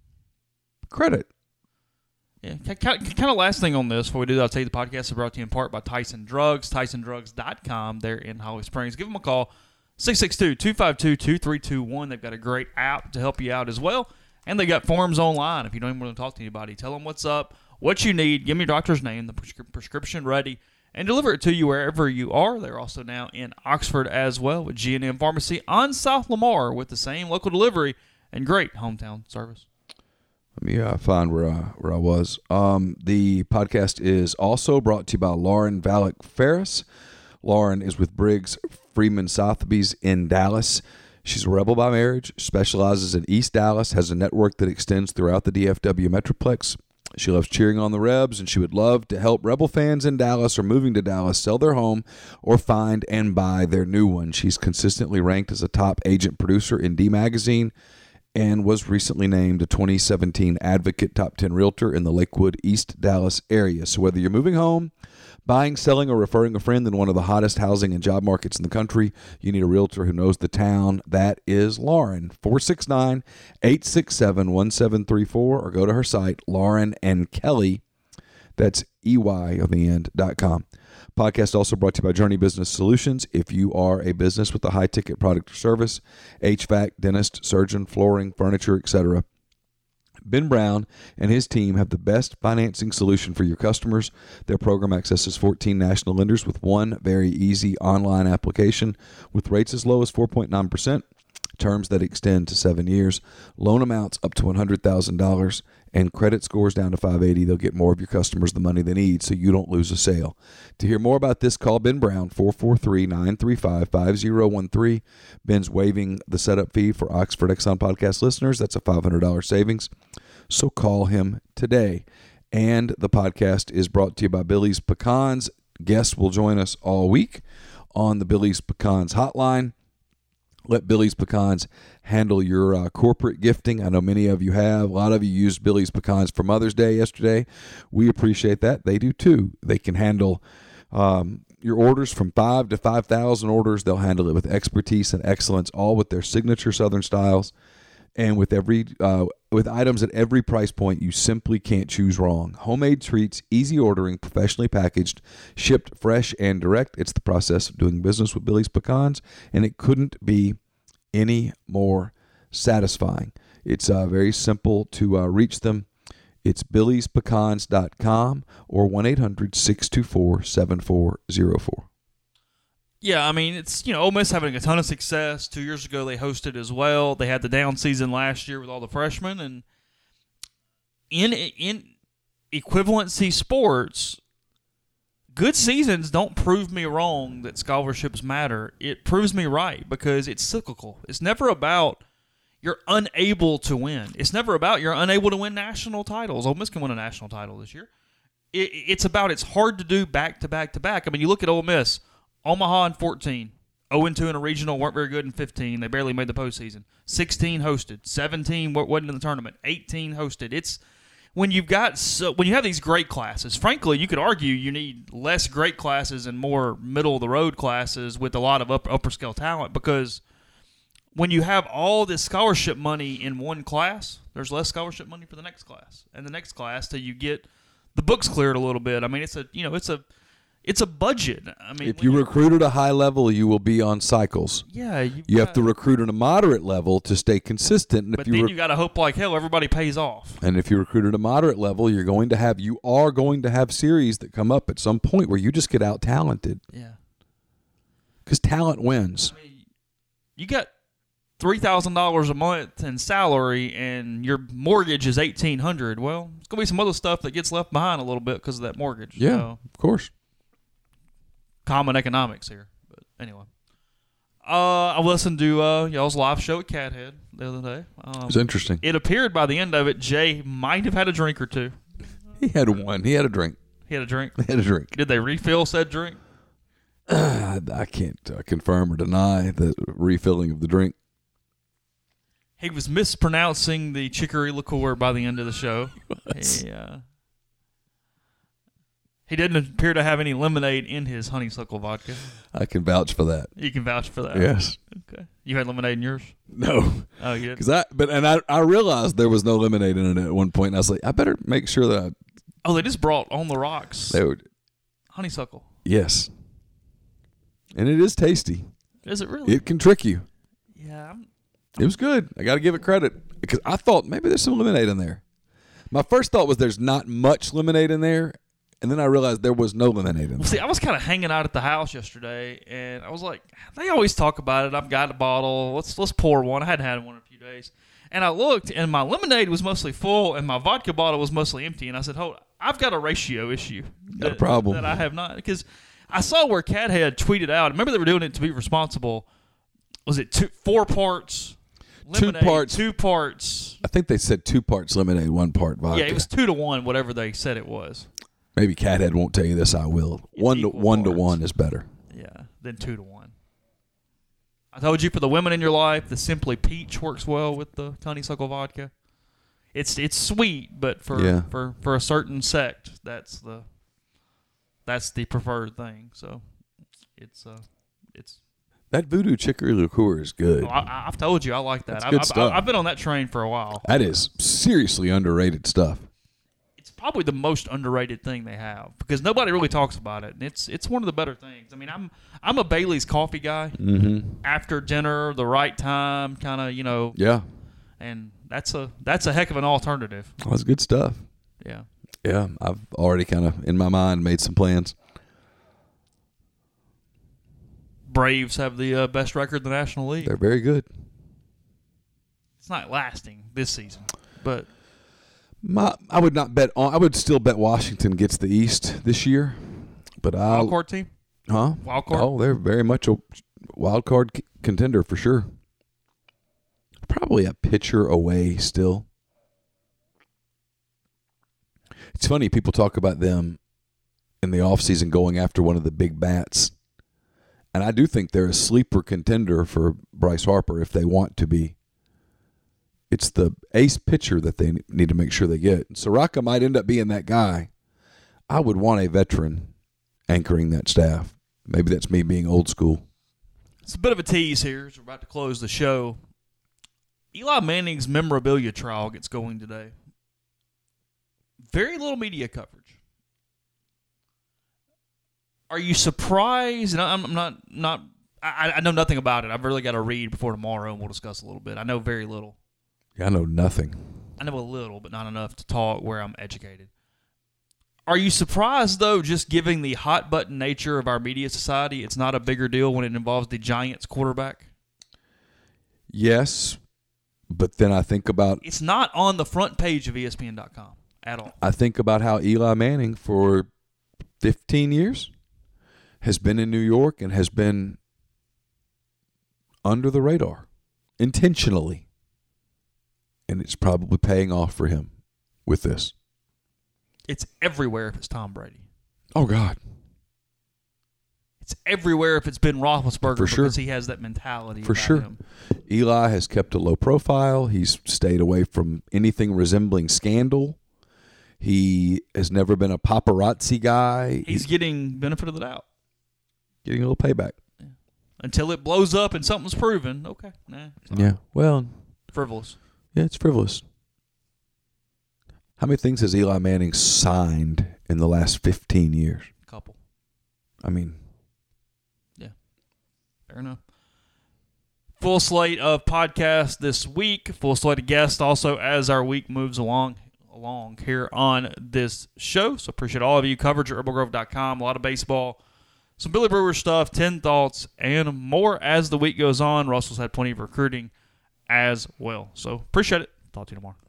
credit. Yeah, kind of last thing on this before we do that, I'll tell you the podcast is brought to you in part by Tyson Drugs, tyson drugs dot com. They're in Holly Springs. Give them a call, six six two, two five two, two three two one. They've got a great app to help you out as well, and they got forms online if you don't even want to talk to anybody. Tell them what's up, what you need, give them your doctor's name, the prescri- prescription ready, and deliver it to you wherever you are. They're also now in Oxford as well with G and M Pharmacy on South Lamar with the same local delivery and great hometown service. Let me uh, find where I, where I was. Um, the podcast is also brought to you by Lauren Valek Ferris. Lauren is with Briggs Freeman Sotheby's in Dallas. She's a Rebel by marriage, specializes in East Dallas, has a network that extends throughout the D F W Metroplex. She loves cheering on the Rebs, and she would love to help Rebel fans in Dallas or moving to Dallas sell their home or find and buy their new one. She's consistently ranked as a top agent producer in D Magazine and was recently named a twenty seventeen Advocate Top ten Realtor in the Lakewood, East Dallas area. So whether you're moving home, buying, selling, or referring a friend in one of the hottest housing and job markets in the country, you need a realtor who knows the town. That is Lauren. four six nine, eight six seven, one seven three four, or go to her site, Lauren and Kelly. That's E Y on the end, dot com. Podcast also brought to you by Journey Business Solutions. If you are a business with a high-ticket product or service, H V A C, dentist, surgeon, flooring, furniture, et cetera, Ben Brown and his team have the best financing solution for your customers. Their program accesses fourteen national lenders with one very easy online application with rates as low as four point nine percent, terms that extend to seven years, loan amounts up to one hundred thousand dollars, and credit scores down to five eighty. They'll get more of your customers the money they need so you don't lose a sale. To hear more about this, call Ben Brown, four four three, nine three five, five zero one three. Ben's waiving the setup fee for Oxford Exxon podcast listeners. That's a five hundred dollars savings. So call him today. And the podcast is brought to you by Billy's Pecans. Guests will join us all week on the Billy's Pecans hotline. Let Billy's Pecans handle your uh, corporate gifting. I know many of you have. A lot of you used Billy's Pecans for Mother's Day yesterday. We appreciate that. They do too. They can handle um, your orders from five to five thousand orders. They'll handle it with expertise and excellence, all with their signature Southern styles. And with every uh, with items at every price point, you simply can't choose wrong. Homemade treats, easy ordering, professionally packaged, shipped fresh and direct. It's the process of doing business with Billy's Pecans, and it couldn't be any more satisfying. It's uh, very simple to uh, reach them. It's billys pecans dot com or one eight hundred, six two four, seven four zero four. Yeah, I mean, it's, you know, Ole Miss having a ton of success. Two years ago, they hosted as well. They had the down season last year with all the freshmen. And in in equivalency sports, good seasons don't prove me wrong that scholarships matter. It proves me right because it's cyclical. It's never about you're unable to win. It's never about you're unable to win national titles. Ole Miss can win a national title this year. It, it's about it's hard to do back to back to back. I mean, you look at Ole Miss. Omaha in fourteen, oh and two in a regional, weren't very good in fifteen. They barely made the postseason. sixteen hosted, seventeen wasn't in the tournament, eighteen hosted. It's when you've got so, when you have these great classes. Frankly, you could argue you need less great classes and more middle of the road classes with a lot of upper, upper scale talent because when you have all this scholarship money in one class, there's less scholarship money for the next class and the next class till you get the books cleared a little bit. I mean, it's a you know it's a It's a budget. I mean, If you recruit at a high level, you will be on cycles. yeah, You have to recruit at a moderate level to stay consistent. And But if you then rec- you got to hope like hell everybody pays off. and if you recruit at a moderate level, you're going to have you are going to have series that come up at some point where you just get out talented Yeah. because talent wins. I mean, you got three thousand dollars a month in salary, and your mortgage is eighteen hundred. Well, it's gonna be some other stuff that gets left behind a little bit because of that mortgage. Yeah, So, of course. common economics here. But anyway, uh, I listened to uh, y'all's live show at Cathead the other day. Um, It's interesting. it appeared by the end of it, Jay might have had a drink or two. He had one. He had a drink. He had a drink. He had a drink. Did they refill said drink? I, I can't uh, confirm or deny the refilling of the drink. He was mispronouncing the chicory liqueur by the end of the show. He, uh, he didn't appear to have any lemonade in his honeysuckle vodka. I can vouch for that. You can vouch for that. Yes. Okay. You had lemonade in yours? No. Oh, you did? Because I, but and I, I realized there was no lemonade in it at one point, and I was like, I better make sure that I, Oh, they just brought On the Rocks they would. honeysuckle. Yes. And it is tasty. Is it really? It can trick you. yeah. I'm, It was good. I got to give it credit because I thought maybe there's some lemonade in there. My first thought was there's not much lemonade in there, and then I realized there was no lemonade in well, there. see, I was kind of hanging out at the house yesterday, and I was like, they always talk about it. I've got a bottle. Let's let's pour one. I hadn't had one in a few days. And I looked, and my lemonade was mostly full, and my vodka bottle was mostly empty. And I said, hold, I've got a ratio issue. Got a that- problem. That I have not. Because I saw where Cat had tweeted out. Remember they were doing it to be responsible. Was it two, four parts lemonade, Two parts. two parts. I think they said two parts lemonade, one part vodka. Yeah, it was two to one, whatever they said it was. Maybe Cathead won't tell you this. I will. It's one to equal one to parts. one is better. Yeah, then two to one. I told you for the women in your life, the Simply Peach works well with the honeysuckle vodka. It's it's sweet, but for Yeah. for, for a certain sect, that's the that's the preferred thing. So it's uh it's. That Voodoo Chicory liqueur is good. I, I've told you I like that. That's I've, good I've, stuff. I've been on that train for a while. That is seriously underrated stuff. It's probably the most underrated thing they have because nobody really talks about it, and it's it's one of the better things. I mean, I'm I'm a Bailey's coffee guy. Mm-hmm. After dinner, the right time, kind of you know, Yeah, and that's a that's a heck of an alternative. that's good stuff. Yeah. Yeah, I've already kind of in my mind made some plans. Braves have the uh, best record in the National League. They're very good. It's not lasting this season, but My, I would not bet on. I would still bet Washington gets the East this year, but I wild card team, huh? wild card. Oh, they're very much a wild card c- contender for sure. Probably a pitcher away still. It's funny people talk about them in the offseason going after one of the big bats. And I do think they're a sleeper contender for Bryce Harper if they want to be. It's the ace pitcher that they need to make sure they get. Soraka might end up being that guy. I would want a veteran anchoring that staff. Maybe that's me being old school. It's a bit of a tease here as we're about to close the show. Eli Manning's memorabilia trial gets going today. Very little media coverage. Are you surprised? And I'm, I'm not not. I, I know nothing about it. I've really got to read before tomorrow, and we'll discuss a little bit. I know very little. I know nothing. I know a little, but not enough to talk where I'm educated. Are you surprised, though, just given the hot button nature of our media society, it's not a bigger deal when it involves the Giants quarterback? Yes, but then I think about It's not on the front page of E S P N dot com at all. I think about how Eli Manning for fifteen years has been in New York and has been under the radar intentionally. And it's probably paying off for him with this. It's everywhere if it's Tom Brady. Oh, God. It's everywhere if it's Ben Roethlisberger For sure. because he has that mentality For about sure. him. Eli has kept a low profile. He's stayed away from anything resembling scandal. He has never been a paparazzi guy. He's getting benefit of the doubt. getting a little payback. Until it blows up and something's proven, okay. Nah, it's not Yeah. Well, frivolous. yeah, it's frivolous. How many things has Eli Manning signed in the last fifteen years? Couple. I mean, yeah, fair enough. Full slate of podcasts this week. Full slate of guests also as our week moves along along here on this show. So appreciate all of you. Coverage at rebel grove dot com. A lot of baseball. Some Billy Brewer stuff, ten thoughts, and more as the week goes on. Russell's had plenty of recruiting as well. So appreciate it. Talk to you tomorrow.